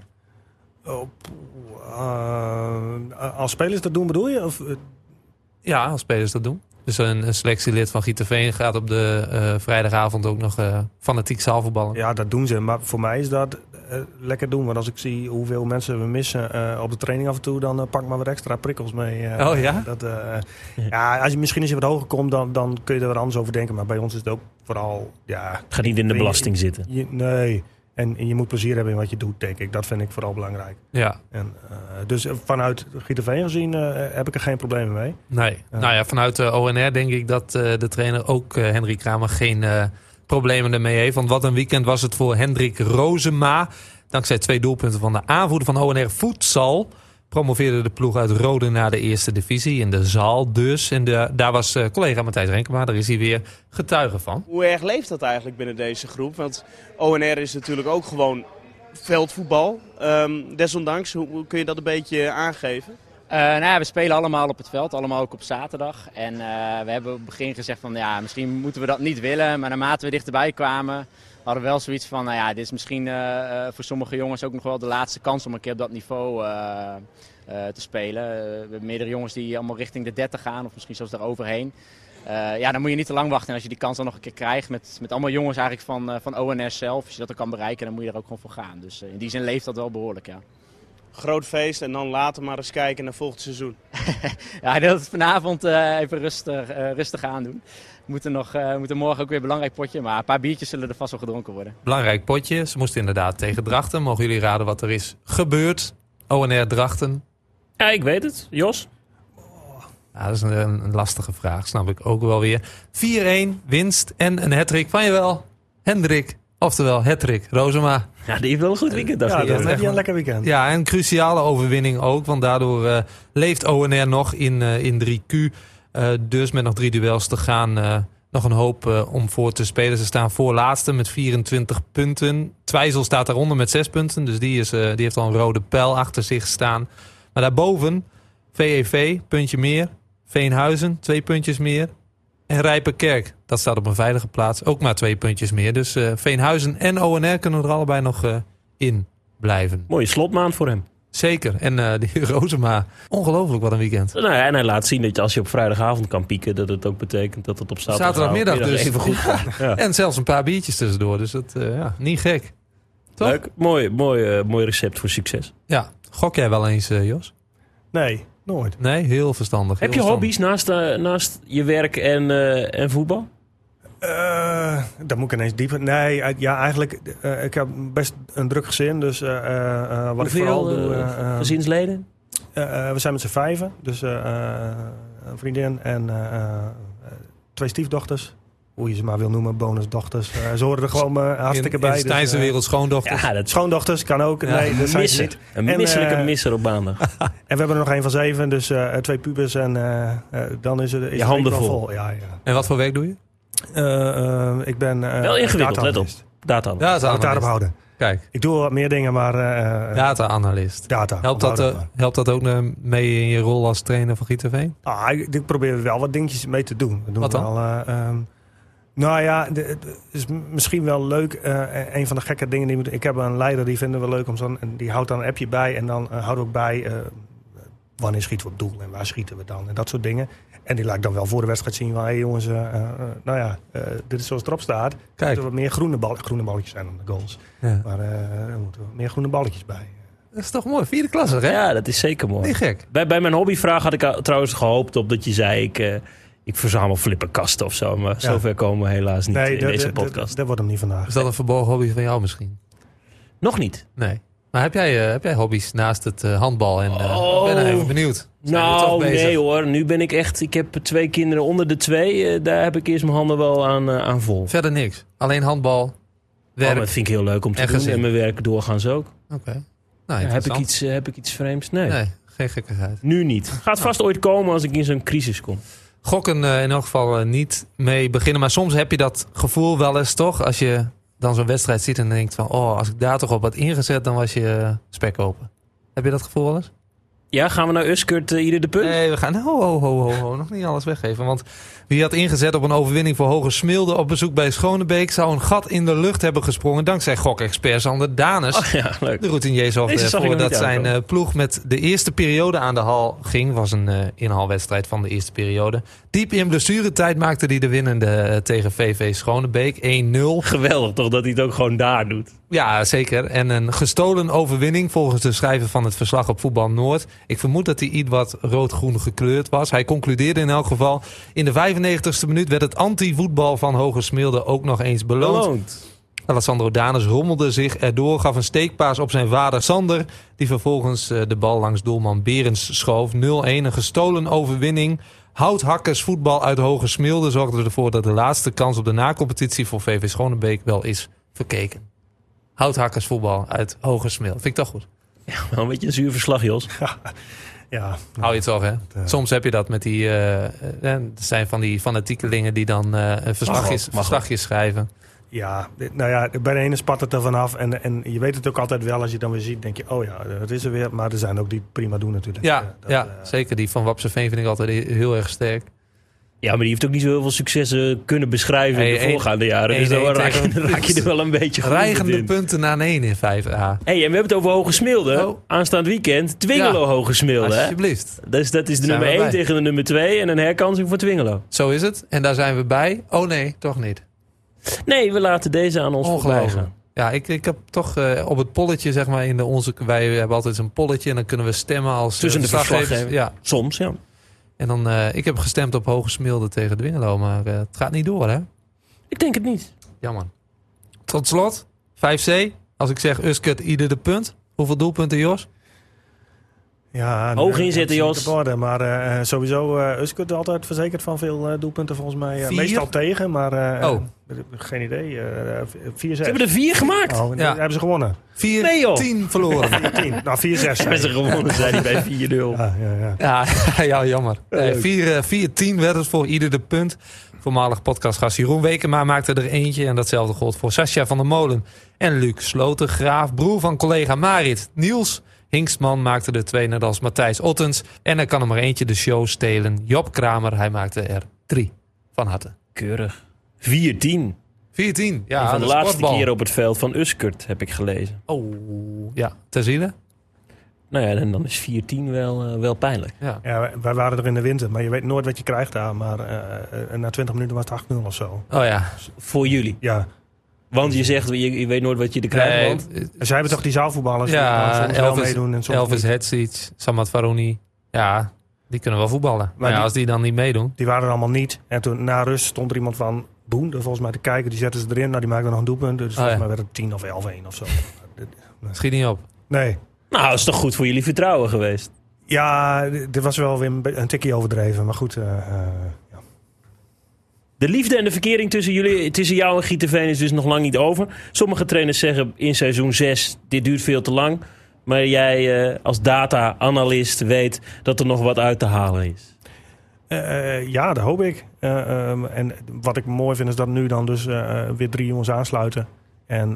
Als spelers dat doen, bedoel je? Of, Ja, als spelers dat doen. Dus een selectielid van Gieteveen gaat op de vrijdagavond ook nog fanatiek zaalvoetballen. Ja, dat doen ze. Maar voor mij is dat lekker doen. Want als ik zie hoeveel mensen we missen op de training af en toe, dan pak maar wat extra prikkels mee. Oh ja? Als je wat hoger komt, dan kun je er wat anders over denken. Maar bij ons is het ook vooral... Ja, het gaat niet in de belasting zitten. Nee. En je moet plezier hebben in wat je doet, denk ik. Dat vind ik vooral belangrijk. Ja. En, dus vanuit Gieteveen gezien heb ik er geen problemen mee. Nee. Nou ja, vanuit de ONR denk ik dat de trainer ook Hendrik Kramer geen problemen ermee heeft. Want wat een weekend was het voor Hendrik Rozema. Dankzij 2 doelpunten van de aanvoerder van ONR Futsal promoveerde de ploeg uit Rode naar de eerste divisie. In de zaal dus. En daar was collega Matthijs Renkema, daar is hij weer getuige van. Hoe erg leeft dat eigenlijk binnen deze groep? Want ONR is natuurlijk ook gewoon veldvoetbal. Desondanks, hoe kun je dat een beetje aangeven? We spelen allemaal op het veld, allemaal ook op zaterdag. En we hebben op het begin gezegd van misschien moeten we dat niet willen. Maar naarmate we dichterbij kwamen, hadden we wel zoiets van dit is misschien voor sommige jongens ook nog wel de laatste kans om een keer op dat niveau te spelen. We hebben meerdere jongens die allemaal richting de 30 gaan of misschien zelfs daaroverheen. Dan moet je niet te lang wachten. En als je die kans dan nog een keer krijgt met allemaal jongens eigenlijk van ONR zelf. Als je dat dan kan bereiken, dan moet je er ook gewoon voor gaan. Dus in die zin leeft dat wel behoorlijk, ja. Groot feest en dan later maar eens kijken naar volgend seizoen. Ik wil het vanavond even rustig aandoen. We moeten morgen ook weer een belangrijk potje. Maar een paar biertjes zullen er vast wel gedronken worden. Belangrijk potje. Ze moesten inderdaad tegen Drachten. Mogen jullie raden wat er is gebeurd? ONR Drachten. Ja, ik weet het. Jos? Ja, dat is een lastige vraag. Snap ik ook wel weer. 4-1 winst en een hattrick van jawel. Hendrik. Oftewel hattrick Rozema. Ja, die heeft wel een goed weekend. Dan heb je een lekker weekend. Ja, en een cruciale overwinning ook. Want daardoor leeft ONR nog in 3Q. Dus met nog 3 duels te gaan. Nog een hoop om voor te spelen. Ze staan voorlaatste met 24 punten. Twijzel staat daaronder met 6 punten. Dus die heeft al een rode pijl achter zich staan. Maar daarboven VEV, puntje meer. Veenhuizen, 2 puntjes meer. En Rijperkerk, dat staat op een veilige plaats. Ook maar 2 puntjes meer. Dus Veenhuizen en ONR kunnen er allebei nog in blijven. Mooie slotmaand voor hem. Zeker. En die Rozema, ongelooflijk wat een weekend. Nou ja, en hij laat zien dat als je op vrijdagavond kan pieken, dat het ook betekent dat het op zaterdagmiddag dus even goed gaat. Ja. En zelfs een paar biertjes tussendoor. Dus dat niet gek. Toch? Leuk. Mooi recept voor succes. Ja. Gok jij wel eens, Jos? Nee, nooit. Nee, heel verstandig. Heb je hobby's naast je werk en voetbal? Daar moet ik ineens dieper. Nee, eigenlijk. Ik heb best een druk gezin. Dus wat ik vooral doe. Gezinsleden? We zijn met z'n 5. Dus een vriendin en 2 stiefdochters. Hoe je ze maar wil noemen, bonusdochters. Ze horen er gewoon hartstikke bij. In Stijnse wereld schoondochters. Ja, schoondochters kan ook. Ja. Nee, dat zijn ze niet. Een misselijke misser op maandag. En we hebben er nog 1 van 7. Dus 2 pubers. En dan is het je handen vol. Ja. En wat voor werk doe je? Ik ben wel ingewikkeld, let op. Data-analyst. Daarop houden. Kijk. Ik doe wat meer dingen, maar... Data-analyst. Helpt dat ook mee in je rol als trainer van Giet ik probeer wel wat dingetjes mee te doen. We doen wat dan? Het is misschien wel leuk. Een van de gekke dingen ik heb een leider die vinden we leuk en die houdt dan een appje bij en dan houden we ook bij wanneer schieten we op doel en waar schieten we dan en dat soort dingen. En die laat ik dan wel voor de wedstrijd zien van, hey jongens, dit is zoals het erop staat. Er moeten wat meer groene balletjes zijn dan de goals. Ja. Maar er moeten meer groene balletjes bij. Dat is toch mooi, 4e klasse, hè? Ja, dat is zeker mooi. Niet gek. Bij mijn hobbyvraag had ik trouwens gehoopt op dat je zei, ik verzamel flipperkasten of zo. Maar zover komen we helaas niet in deze podcast. Dat wordt hem niet vandaag. Is dat een verborgen hobby van jou misschien? Nog niet. Nee. Maar heb jij hobby's naast het handbal? En ben er even benieuwd. Nee hoor. Nu ben ik echt... Ik heb 2 kinderen onder de 2. Daar heb ik eerst mijn handen wel aan vol. Verder niks? Alleen handbal, werk? Dat vind ik heel leuk om te doen. Gezin. En mijn werk doorgaans ook. Oké. Nou, heb ik iets vreemds? Nee, geen gekkigheid. Nu niet. Gaat vast ooit komen als ik in zo'n crisis kom. Gokken in elk geval niet mee beginnen. Maar soms heb je dat gevoel wel eens toch? Als je dan zo'n wedstrijd ziet en denkt van... als ik daar toch op had ingezet, dan was je spek open. Heb je dat gevoel wel eens? Ja, gaan we naar Uskert ieder de punt? Nee, we gaan... nog niet alles weggeven. Want wie had ingezet op een overwinning voor Hoge Smilde op bezoek bij Schonebeek... zou een gat in de lucht hebben gesprongen dankzij gokexpert Sander Danes. Oh ja, leuk. De routinier zorgde ervoor dat zijn ploeg met de eerste periode aan de hal ging. Was een inhaalwedstrijd van de eerste periode. Diep in blessuretijd maakte hij de winnende tegen VV Schonebeek 1-0. Geweldig toch dat hij het ook gewoon daar doet. Ja, zeker. En een gestolen overwinning volgens de schrijver van het verslag op Voetbal Noord. Ik vermoed dat hij iets wat rood-groen gekleurd was. Hij concludeerde in elk geval. In de 95ste minuut werd het anti-voetbal van Hoge Smilde ook nog eens beloond. Alessandro Danes rommelde zich erdoor, gaf een steekpaas op zijn vader Sander. Die vervolgens de bal langs doelman Berends schoof. 0-1, een gestolen overwinning. Houthakkers voetbal uit Hoge Smilde zorgde ervoor dat de laatste kans op de nacompetitie voor VV Schonebeek wel is verkeken. houthakkersvoetbal uit Hogesmil. Vind ik toch goed. Ja, wel een beetje een zuur verslag, Jos. Ja. Hou je toch, hè? Soms heb je dat met die... er zijn van die fanatiekelingen die dan verslagjes schrijven. Ja, bij de ene spat het er vanaf. En je weet het ook altijd wel. Als je dan weer ziet, denk je, oh ja, dat is er weer. Maar er zijn ook die het prima doen natuurlijk. Ja, zeker. Die van Wapseveen vind ik altijd heel erg sterk. Ja, maar die heeft ook niet zo heel veel successen kunnen beschrijven in de voorgaande jaren. Dus dan raak je er wel een beetje goed Rijgende punten na 1 in 5A. Hey, en we hebben het over Hogesmilde. Aanstaand weekend. Twingelo Hogesmilde. Alsjeblieft. Dus dat is de nummer 1 tegen de nummer 2. En een herkansing voor Twingelo. Zo is het. En daar zijn we bij. Oh nee, toch niet. Nee, we laten deze aan ons voorbij gaan. Ja, ik heb toch op het polletje, zeg maar, wij hebben altijd een polletje en dan kunnen we stemmen als tussen de verslaggevers. Ja. Soms, ja. En dan, ik heb gestemd op Hogesmilde tegen Dwingelo, maar het gaat niet door, hè? Ik denk het niet. Jammer. Tot slot, 5C. Als ik zeg Uskert, ieder de punt. Hoeveel doelpunten, Jos? Ja, hoog inzetten, Jos. Maar sowieso Uskert altijd verzekerd van veel doelpunten volgens mij. 4? Meestal tegen, maar geen idee. 4-6. Ze hebben er 4 gemaakt. Oh, hebben ze gewonnen. 4-10 verloren. 4-10. Nou, 4-6. Hebben ze gewonnen, zei hij bij 4-0. Ja, jammer. 4-10 werd het voor ieder de punt. Voormalig podcastgast Jeroen Wekema maakte er eentje. En datzelfde gold voor Sascha van der Molen. En Luc Slotergraaf, broer van collega Marit. Niels Hinkstman maakte er 2, net als Matthijs Ottens. En er kan er maar eentje de show stelen. Job Kramer, hij maakte er 3. Van harte. Keurig. 4-10. 4-10, ja. Van de laatste keer op het veld van Uskert, heb ik gelezen. Oh, ja. Ter ziele? Nou ja, en dan is 4-10 wel pijnlijk. Ja, wij waren er in de winter, maar je weet nooit wat je krijgt daar. Maar na 20 minuten was het 8-0 of zo. Oh ja. Voor jullie? Ja. Want je zegt, je weet nooit wat je er krijgt. Want zij hebben toch die zaalvoetballers? Ja, die soms meedoen en soms Elvis Hetsic, Samad Farouni. Ja, die kunnen wel voetballen. Maar als die dan niet meedoen. Die waren er allemaal niet. En toen na rust stond er iemand van Boende volgens mij te kijken. Die zetten ze erin. Nou, die maakten nog een doelpunt. Dus volgens mij werd het 10 of 11-1 of zo. Schiet niet op. Nee. Nou, dat is toch goed voor jullie vertrouwen geweest? Ja, dit was wel weer een tikje overdreven. Maar goed, De liefde en de verkering tussen jou en Gieteveen is dus nog lang niet over. Sommige trainers zeggen in seizoen 6, dit duurt veel te lang. Maar jij als data-analyst weet dat er nog wat uit te halen is. Ja, dat hoop ik. En wat ik mooi vind is dat nu dan dus weer 3 jongens aansluiten. En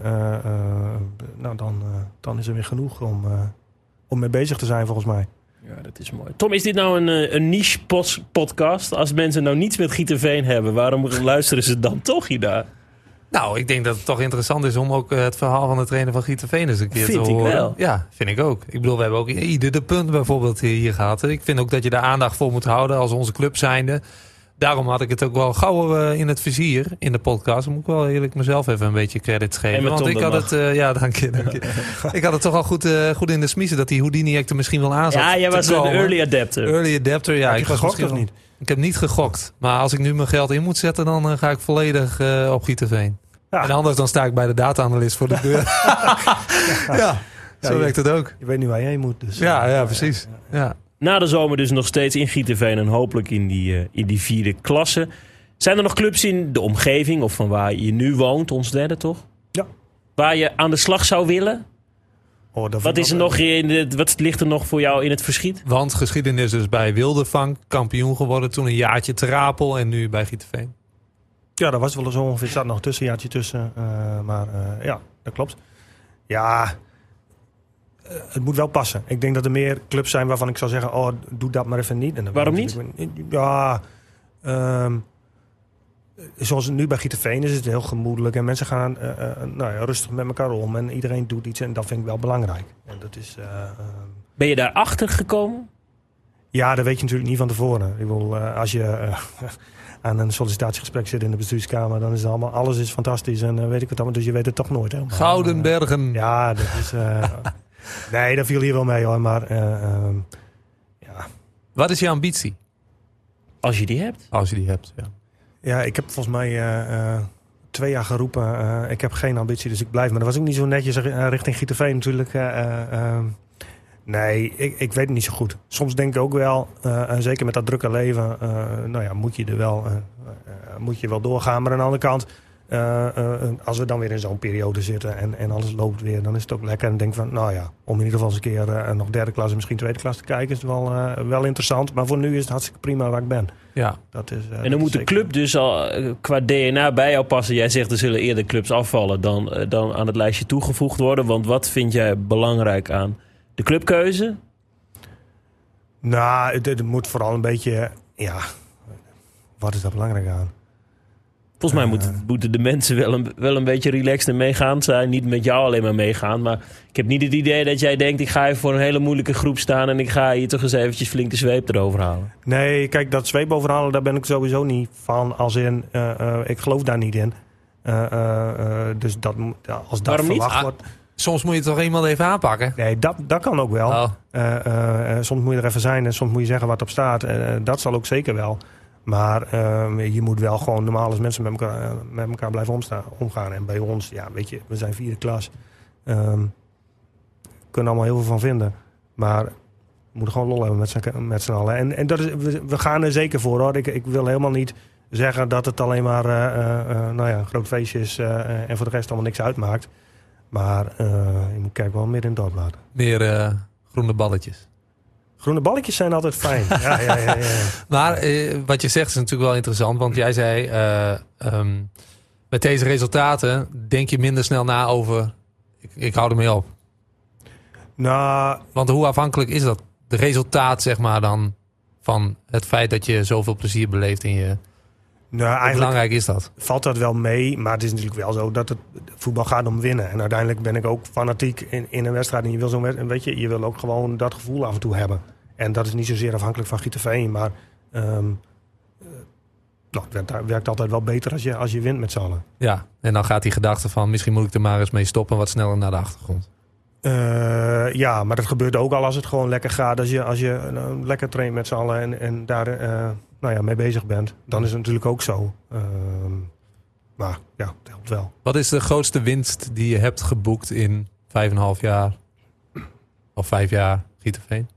dan is er weer genoeg om mee bezig te zijn volgens mij. Ja, dat is mooi. Tom, is dit nou een niche podcast? Als mensen nou niets met Gieteveen hebben, waarom luisteren ze dan toch hiernaar? Nou, ik denk dat het toch interessant is om ook het verhaal van de trainer van Gieteveen eens een keer te horen. Vind ik wel. Ja, vind ik ook. Ik bedoel, we hebben ook ieder de punt bijvoorbeeld hier gehad. Ik vind ook dat je daar aandacht voor moet houden als onze club zijnde. Daarom had ik het ook wel gauw in het vizier in de podcast. Dan moet ik wel eerlijk mezelf even een beetje credits geven. Want ik had het, dank je. Ik had het toch al goed in de smiezen dat die Houdini-act er misschien wel aan zat. Ja, jij was een early adapter. Early adapter, ja. Heb je gegokt of niet? Ik heb niet gegokt. Maar als ik nu mijn geld in moet zetten, dan ga ik volledig op Gieteveen. Ja. En anders dan sta ik bij de data-analyst voor de deur. Zo werkt het ook. Je weet nu waar je heen moet. Dus, ja, precies. Ja. Na de zomer dus nog steeds in Gieteveen en hopelijk in die 4e klasse. Zijn er nog clubs in de omgeving of van waar je nu woont, ons derde toch? Ja. Waar je aan de slag zou willen? Wat ligt er nog voor jou in het verschiet? Want geschiedenis is bij Wildevang kampioen geworden. Toen een jaartje te Rapel en nu bij Gieteveen. Ja, dat was wel zo ongeveer. Er zat nog een tussenjaartje tussen. Maar dat klopt. Ja, het moet wel passen. Ik denk dat er meer clubs zijn waarvan ik zou zeggen, doe dat maar even niet. En waarom niet? Ja, zoals het nu bij Gieteveen is het heel gemoedelijk. En mensen gaan rustig met elkaar om. En iedereen doet iets en dat vind ik wel belangrijk. En dat is, ben je daarachter gekomen? Ja, dat weet je natuurlijk niet van tevoren. Ik bedoel, als je aan een sollicitatiegesprek zit in de bestuurskamer, dan is het allemaal, alles is fantastisch en weet ik wat allemaal. Dus je weet het toch nooit helemaal. Goudenbergen. Ja, dat is... nee, dat viel hier wel mee hoor, maar... ja. Wat is je ambitie? Als je die hebt? Als je die hebt, ja. Ja, ik heb volgens mij 2 jaar geroepen. Ik heb geen ambitie, dus ik blijf. Maar dat was ook niet zo netjes richting Gieteveen natuurlijk. Nee, ik weet het niet zo goed. Soms denk ik ook wel, zeker met dat drukke leven, moet je er wel, moet je wel doorgaan. Maar aan de andere kant, Als we dan weer in zo'n periode zitten en alles loopt weer, dan is het ook lekker. En denk van, nou ja, om in ieder geval eens een keer nog derde klas en misschien tweede klas te kijken, is het wel interessant. Maar voor nu is het hartstikke prima waar ik ben. Ja. Dat is, en dan moet de club dus al qua DNA bij jou passen. Jij zegt er zullen eerder clubs afvallen dan aan het lijstje toegevoegd worden. Want wat vind jij belangrijk aan de clubkeuze? Nou, het moet vooral een beetje, ja, wat is daar belangrijk aan? Volgens mij moeten de mensen wel een beetje relaxed en meegaand zijn. Niet met jou alleen maar meegaan. Maar ik heb niet het idee dat jij denkt, ik ga even voor een hele moeilijke groep staan en ik ga hier toch eens eventjes flink de zweep erover halen. Nee, kijk, dat zweep overhalen, daar ben ik sowieso niet van. Als in, ik geloof daar niet in. Dus dat, als dat waarom verwacht niet? wordt... Soms moet je toch iemand even aanpakken? Nee, dat kan ook wel. Oh. Soms moet je er even zijn en soms moet je zeggen wat op staat. Dat zal ook zeker wel. Maar je moet wel gewoon normaal als mensen met elkaar blijven omgaan. En bij ons, ja, weet je, we zijn 4e klas. Kunnen allemaal heel veel van vinden. Maar we moeten gewoon lol hebben met z'n allen. En dat is, we gaan er zeker voor, hoor. Ik wil helemaal niet zeggen dat het alleen maar een groot feestje is en voor de rest allemaal niks uitmaakt. Maar je moet kijken wel meer in het dorp laten. Meer groene balletjes. Groene balletjes zijn altijd fijn. Ja. Maar wat je zegt is natuurlijk wel interessant. Want jij zei, met deze resultaten denk je minder snel na over, ik hou ermee op. Nou, want hoe afhankelijk is dat? De resultaat, zeg maar, dan van het feit dat je zoveel plezier beleeft in je... Nou, hoe belangrijk is dat? Valt dat wel mee, maar het is natuurlijk wel zo dat het voetbal gaat om winnen. En uiteindelijk ben ik ook fanatiek in een wedstrijd. En je wil zo'n wedstrijd, weet je wil ook gewoon dat gevoel af en toe hebben. En dat is niet zozeer afhankelijk van Giet maar het werkt altijd wel beter als je wint met z'n allen. Ja, en dan gaat die gedachte van misschien moet ik er maar eens mee stoppen wat sneller naar de achtergrond. Ja, maar dat gebeurt ook al als het gewoon lekker gaat. Als je lekker traint met z'n allen en daar mee bezig bent, dan is het natuurlijk ook zo. Maar ja, het helpt wel. Wat is de grootste winst die je hebt geboekt in 5,5 jaar of 5 jaar Giet?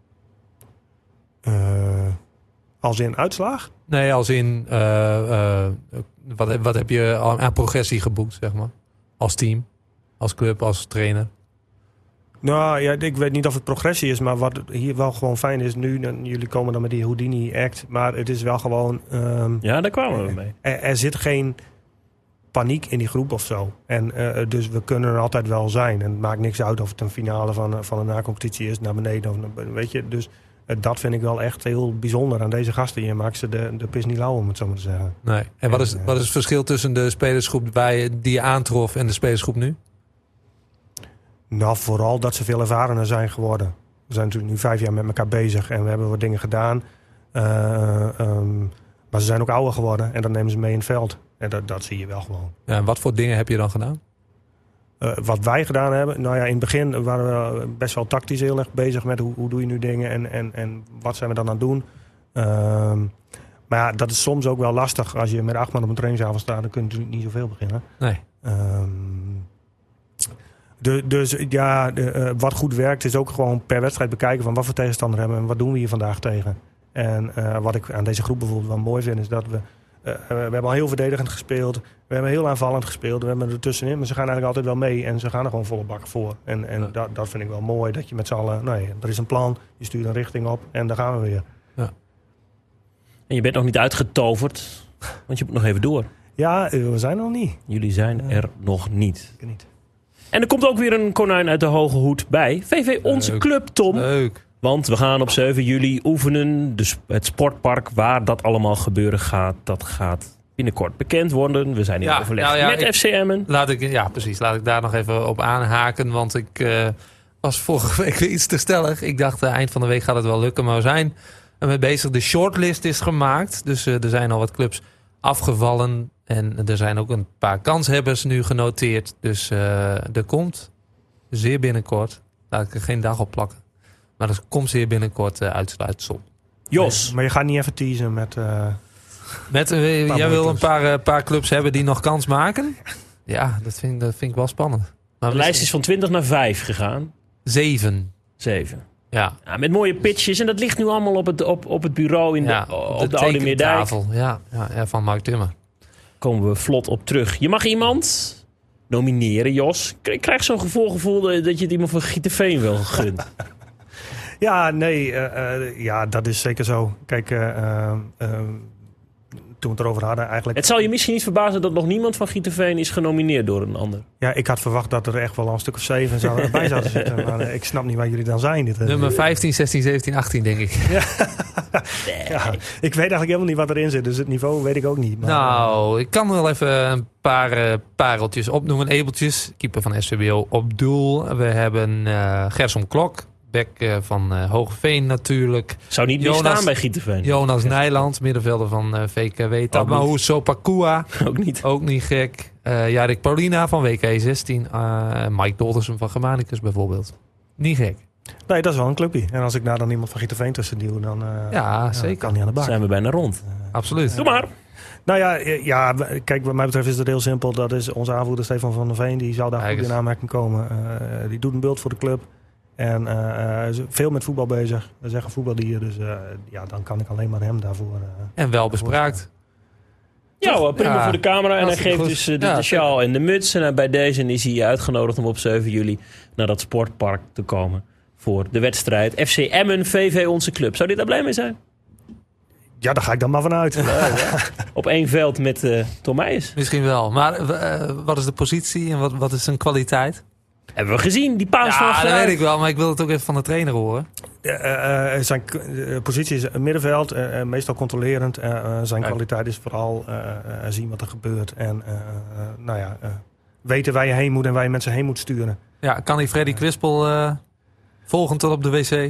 Als in uitslag? Nee, als in wat heb je aan progressie geboekt, zeg maar? Als team, als club, als trainer? Nou ja, ik weet niet of het progressie is, maar wat hier wel gewoon fijn is nu, jullie komen dan met die Houdini Act, maar het is wel gewoon... ja, daar kwamen we mee. Er zit geen paniek in die groep of zo. En dus we kunnen er altijd wel zijn. En het maakt niks uit of het een finale van een na-competitie is, naar beneden of weet je. Dus dat vind ik wel echt heel bijzonder aan deze gasten. Je maakt ze de pis niet lauw, om het zo maar te zeggen. Nee. En wat is het verschil tussen de spelersgroep die je aantrof en de spelersgroep nu? Nou, vooral dat ze veel ervarener zijn geworden. We zijn natuurlijk nu 5 jaar met elkaar bezig en we hebben wat dingen gedaan. Maar ze zijn ook ouder geworden en dat nemen ze mee in het veld. En dat zie je wel gewoon. Ja, en wat voor dingen heb je dan gedaan? Wat wij gedaan hebben, nou ja, in het begin waren we best wel tactisch heel erg bezig met hoe doe je nu dingen en wat zijn we dan aan het doen. Maar ja, dat is soms ook wel lastig. Als je met 8 man op een trainingsavond staat, dan kun je natuurlijk niet zoveel beginnen. Nee. Dus ja, wat goed werkt is ook gewoon per wedstrijd bekijken van wat voor tegenstander hebben en wat doen we hier vandaag tegen. En wat ik aan deze groep bijvoorbeeld wel mooi vind is dat we hebben al heel verdedigend gespeeld. We hebben heel aanvallend gespeeld. We hebben er tussenin, maar ze gaan eigenlijk altijd wel mee en ze gaan er gewoon volle bak voor. En dat vind ik wel mooi, dat je met z'n allen, er is een plan, je stuurt een richting op en daar gaan we weer. Ja. En je bent nog niet uitgetoverd, want je moet nog even door. Ja, we zijn er nog niet. Jullie zijn er nog niet. Ik niet. En er komt ook weer een konijn uit de hoge hoed bij. VV Onze Club, Tom. Leuk. Want we gaan op 7 juli oefenen. Dus het sportpark waar dat allemaal gebeuren gaat, dat gaat binnenkort bekend worden. We zijn in overleg met FC Emmen. Laat ik daar nog even op aanhaken. Want ik was vorige week weer iets te stellig. Ik dacht, eind van de week gaat het wel lukken. Maar we zijn ermee bezig. De shortlist is gemaakt. Dus er zijn al wat clubs afgevallen. En er zijn ook een paar kanshebbers nu genoteerd. Dus er komt zeer binnenkort, laat ik er geen dag op plakken, maar er komt zeer binnenkort uitsluitsel. Jos. Maar je gaat niet even teasen met... Jij wil een paar clubs hebben die nog kans maken? Ja, dat vind ik wel spannend. Maar de lijst is van 20 naar 5 gegaan. 7. Ja, met mooie pitches. En dat ligt nu allemaal op het bureau op de Oude Meerdijk. Ja, van Mark Timmer. komen we vlot op terug. Je mag iemand nomineren, Jos. Ik krijg zo'n gevoel dat je het iemand van Gieteveen wel gunt. Ja, nee, dat is zeker zo. Kijk, toen we het erover hadden eigenlijk... Het zal je misschien niet verbazen dat nog niemand van Gieteveen is genomineerd door een ander. Ja, ik had verwacht dat er echt wel een stuk of 7 bij zouden zitten. Maar ik snap niet waar jullie dan zijn. Nummer 15, 16, 17, 18 denk ik. Ja, ik weet eigenlijk helemaal niet wat erin zit. Dus het niveau weet ik ook niet. Maar, nou, ik kan wel even een paar pareltjes opnoemen. Ebeltjes, keeper van SVBO op doel. We hebben Gerson Klok. Bek van Hoogeveen natuurlijk. Zou niet meer staan bij Gieteveen. Jonas Nijland, middenvelder van VKW. Tamahu Sopakua. Ook niet gek. Jarek Paulina van WK16. Mike Doldersen van Germanicus bijvoorbeeld. Niet gek. Nee, dat is wel een clubje. En als ik daar dan iemand van Gieteveen tussen duw, dan zeker. Kan hij aan de bak. Zijn we bijna rond. Absoluut. Doe maar. Nou ja, kijk, wat mij betreft is het heel simpel. Dat is onze aanvoerder Stefan van der Veen. Die zou daar goed in aanmerking komen. Die doet een bult voor de club. En is veel met voetbal bezig. Dat is echt een voetbaldier. Dus dan kan ik alleen maar hem daarvoor... en wel bespraakt. Ja, prima voor de camera. En hij geeft dus de sjaal en de muts. En bij deze is hij uitgenodigd om op 7 juli naar dat sportpark te komen. Voor de wedstrijd FC Emmen, VV Onze Club. Zou dit daar blij mee zijn? Ja, daar ga ik dan maar vanuit. Ja. Op één veld met Tom Meijers. Misschien wel. Maar wat is de positie en wat is zijn kwaliteit? Hebben we gezien, die paas van Ja, dat weet ik wel, maar ik wil het ook even van de trainer horen. Zijn positie is middenveld, meestal controlerend. Zijn kwaliteit is vooral zien wat er gebeurt. En weten waar je heen moet en waar je mensen heen moet sturen. Ja, kan hij Freddy Kwispel volgen tot op de wc?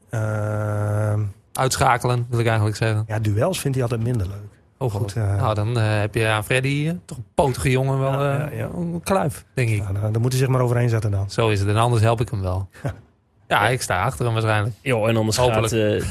Uitschakelen, wil ik eigenlijk zeggen. Ja, duels vindt hij altijd minder leuk. Oh goed, nou, dan heb je aan Freddy toch een potige jongen wel een kluif, denk ik. Nou, dan moet hij zich maar overheen zetten dan. Zo is het, en anders help ik hem wel. Ja, ik sta achter hem waarschijnlijk. Jo, en anders hopelijk.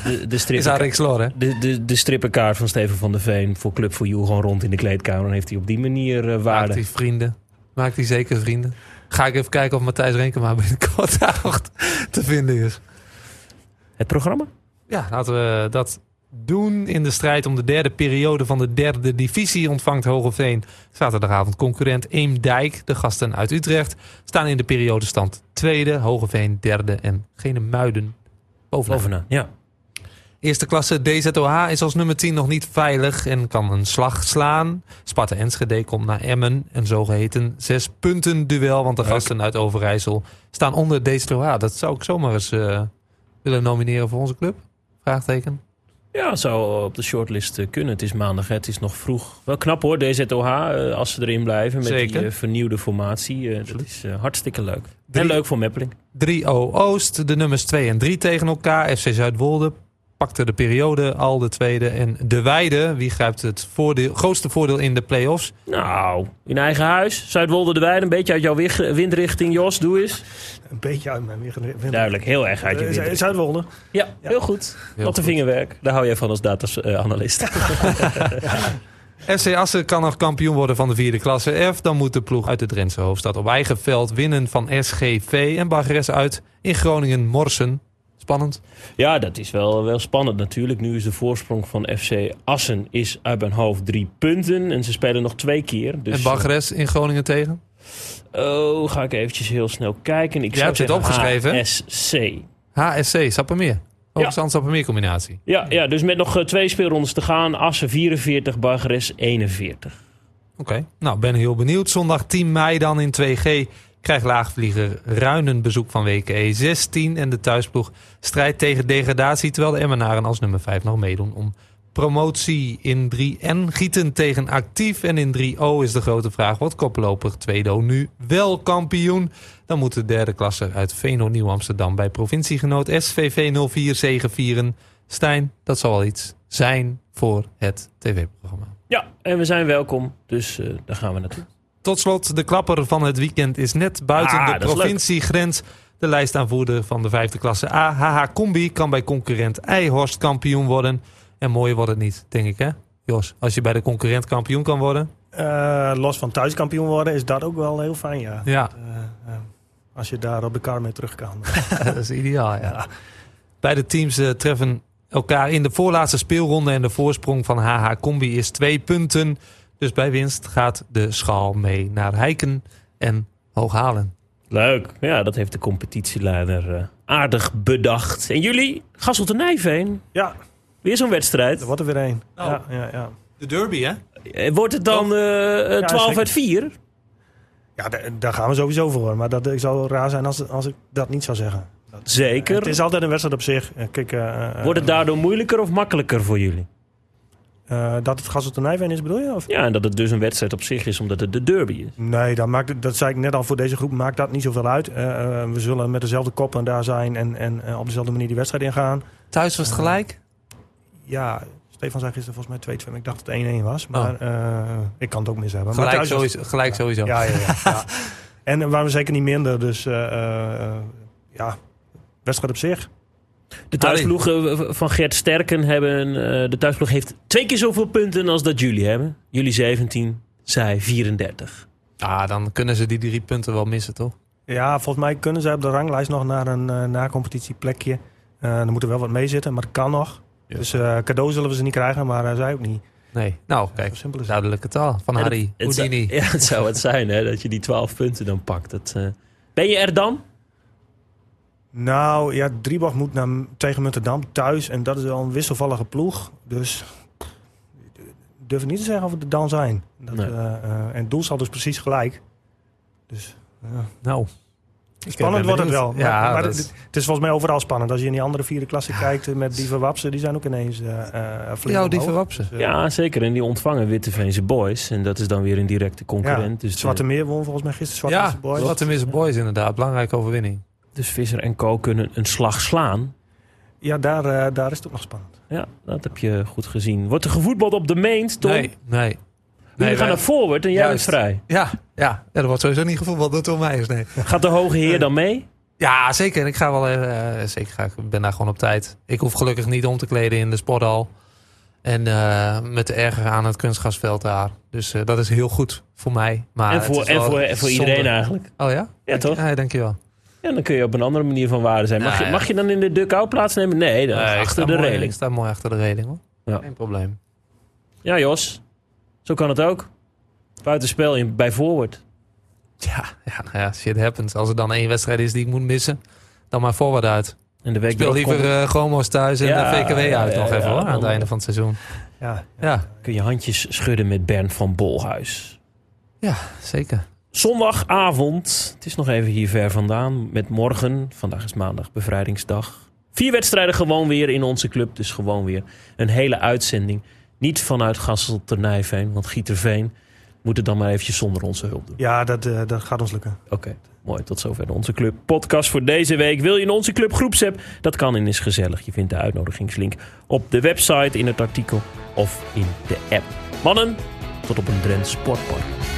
Gaat de strippenkaart van Steven van der Veen voor Club for You gewoon rond in de kleedkamer. Dan heeft hij op die manier waarde. Maakt hij zeker vrienden. Ga ik even kijken of Matthijs Renkema binnenkort daar nog te vinden is. Het programma? Ja, laten we dat doen. In de strijd om de derde periode van de derde divisie ontvangt Hoogeveen zaterdagavond concurrent Eemdijk. De gasten uit Utrecht staan in de periodestand tweede, Hoogeveen derde en Genemuiden bovenaan. Ja. Eerste klasse DZOH is als nummer 10 nog niet veilig en kan een slag slaan. Sparta Enschede komt naar Emmen, een zogeheten 6 punten duel, want de gasten uit Overijssel staan onder DZOH. Dat zou ik zomaar eens willen nomineren voor onze club? Vraagteken. Ja, zou op de shortlist kunnen. Het is maandag, het is nog vroeg. Wel knap hoor, DZOH, als ze erin blijven met die vernieuwde formatie. Dat is hartstikke leuk. En leuk voor Meppeling. 3O Oost, de nummers 2 en 3 tegen elkaar. FC Zuidwolde pakte de periode al de tweede. En De Weide, wie grijpt het grootste voordeel in de play-offs? Nou, in eigen huis. Zuidwolde De Weide, een beetje uit jouw windrichting, Jos. Doe eens. Een beetje uit mijn windrichting. Duidelijk, heel erg uit je windrichting. Zuidwolde. Ja, heel goed. Wat een vingerwerk. Daar hou jij van als data-analyst. FC Assen kan nog kampioen worden van de vierde klasse F. Dan moet de ploeg uit de Drentse hoofdstad op eigen veld winnen van SGV. En Bargeres uit in Groningen morsen. Spannend. Ja, dat is wel spannend natuurlijk. Nu is de voorsprong van FC Assen is uit mijn hoofd 3 punten. En ze spelen nog 2 keer. Dus, en Bargeres in Groningen tegen? Oh, ga ik eventjes heel snel kijken. Ik Jij hebt het opgeschreven. HSC. HSC, Sappemeer. Hoogstand Sappemeer combinatie. Ja, dus met nog 2 speelrondes te gaan. Assen 44, Bargeres 41. Oké, nou ben heel benieuwd. Zondag 10 mei dan in 2G krijgt laagvlieger Ruinen bezoek van WKE 16. En de thuisploeg strijdt tegen degradatie, terwijl de Emmenaren als nummer 5 nog meedoen om promotie. In 3N Gieten tegen Actief. En in 3O is de grote vraag, wordt koploper 2Do nu wel kampioen? Dan moet de derde klasse uit Veno Nieuw-Amsterdam bij provinciegenoot SVV 04 zegevieren. Stijn, dat zal wel iets zijn voor het tv-programma. Ja, en we zijn welkom, dus daar gaan we naartoe. Tot slot, de klapper van het weekend is net buiten de provinciegrens. De lijstaanvoerder van de 5e klasse A, HH Combi, kan bij concurrent Eijhorst kampioen worden. En mooier wordt het niet, denk ik, hè? Jos, als je bij de concurrent kampioen kan worden. Los van thuiskampioen worden is dat ook wel heel fijn, ja. Ja. Als je daar op de kar mee terug kan. Dat is ideaal, ja. Beide teams treffen elkaar in de voorlaatste speelronde. En de voorsprong van HH Combi is 2 punten. Dus bij winst gaat de schaal mee naar Heiken en Hooghalen. Leuk. Ja, dat heeft de competitieleider aardig bedacht. En jullie, Gasselte-Nijveen? Ja. Weer zo'n wedstrijd. Er wordt er weer één. Oh. Ja. De derby, hè? Wordt het dan 12 uit 4? Ja, daar gaan we sowieso voor. Maar ik zou raar zijn als ik dat niet zou zeggen. Zeker. Het is altijd een wedstrijd op zich. Kijk, Wordt het daardoor moeilijker of makkelijker voor jullie? Dat het Gasselte-Nijveen is, bedoel je? Of? Ja, en dat het dus een wedstrijd op zich is, omdat het de derby is. Nee, dat zei ik net al voor deze groep. Maakt dat niet zoveel uit. We zullen met dezelfde koppen daar zijn en op dezelfde manier die wedstrijd ingaan. Thuis was het gelijk? Ja, Stefan zei gisteren volgens mij 2-2. Maar ik dacht dat het 1-1 was. Maar ik kan het ook mis hebben. Gelijk sowieso. Ja. En waren we zeker niet minder. Dus wedstrijd op zich. De thuisploeg van Gert Sterken de thuisploeg heeft 2 keer zoveel punten als dat jullie hebben. Jullie 17, zij 34. Dan kunnen ze die 3 punten wel missen, toch? Ja, volgens mij kunnen zij op de ranglijst nog naar een na-competitieplekje. Er moet er wel wat mee zitten, maar dat kan nog. Ja. Dus cadeau zullen we ze niet krijgen, maar zij ook niet. Nee, nou kijk, duidelijke taal van Harry Houdini. Het zou het zijn, hè, dat je die 12 punten dan pakt. Ben je er dan? Nou ja, Driebach moet tegen Muntendam thuis. En dat is wel een wisselvallige ploeg. Dus ik durf niet te zeggen of we er dan zijn. En het doel zal dus precies gelijk. Dus, nou, spannend wordt het wel. Ja, maar het is volgens mij overal spannend. Als je in die andere 4e klasse kijkt met Dieven Wapsen. Die zijn ook ineens flink omhoog. Dieven Wapsen. Ja, zeker. En die ontvangen Witteveense Boys. En dat is dan weer een directe concurrent. Ja, dus Zwarte Meer won volgens mij gisteren Zwarte Boys. Zwarte Meer Boys inderdaad. Belangrijke overwinning. Dus Visser en Co kunnen een slag slaan. Ja, daar is het ook nog spannend. Ja, dat heb je goed gezien. Wordt er gevoetbald op de Meent, Tom? Nee. Jullie gaan naar Forward en jij bent vrij. Ja, er wordt sowieso niet gevoetbald door Tom Meijers, nee. Gaat de hoge heer dan mee? Ja, zeker. En ik ga wel zeker. Ik ben daar gewoon op tijd. Ik hoef gelukkig niet om te kleden in de sporthal. En met te ergeren aan het kunstgrasveld daar. Dus dat is heel goed voor mij. Maar en voor iedereen eigenlijk. Oh ja? Ja, toch? Ja, dankjewel. Ja, dan kun je op een andere manier van waarde zijn. Mag je dan in de dugout plaatsnemen? Nee, dan achter de reling. Ik sta mooi achter de reling, hoor. Ja. Geen probleem. Ja, Jos. Zo kan het ook. Buitenspel bij Forward. Ja, shit happens. Als er dan 1 wedstrijd is die ik moet missen, dan maar Forward uit. En de week speel liever Gomo's thuis en de VKW uit nog even, hoor, aan het einde van het seizoen. Ja. Kun je handjes schudden met Bernd van Bolhuis. Ja, zeker. Zondagavond, het is nog even hier ver vandaan, met morgen, vandaag is maandag, bevrijdingsdag. 4 wedstrijden gewoon weer in onze club, dus gewoon weer een hele uitzending. Niet vanuit Gasselte-Nijveen, want Gieterveen moet het dan maar eventjes zonder onze hulp doen. Ja, dat gaat ons lukken. Oké, mooi. Tot zover de Onze Club podcast voor deze week. Wil je in Onze Club groepsapp? Dat kan en is gezellig. Je vindt de uitnodigingslink op de website, in het artikel of in de app. Mannen, tot op een Drents Sportpark.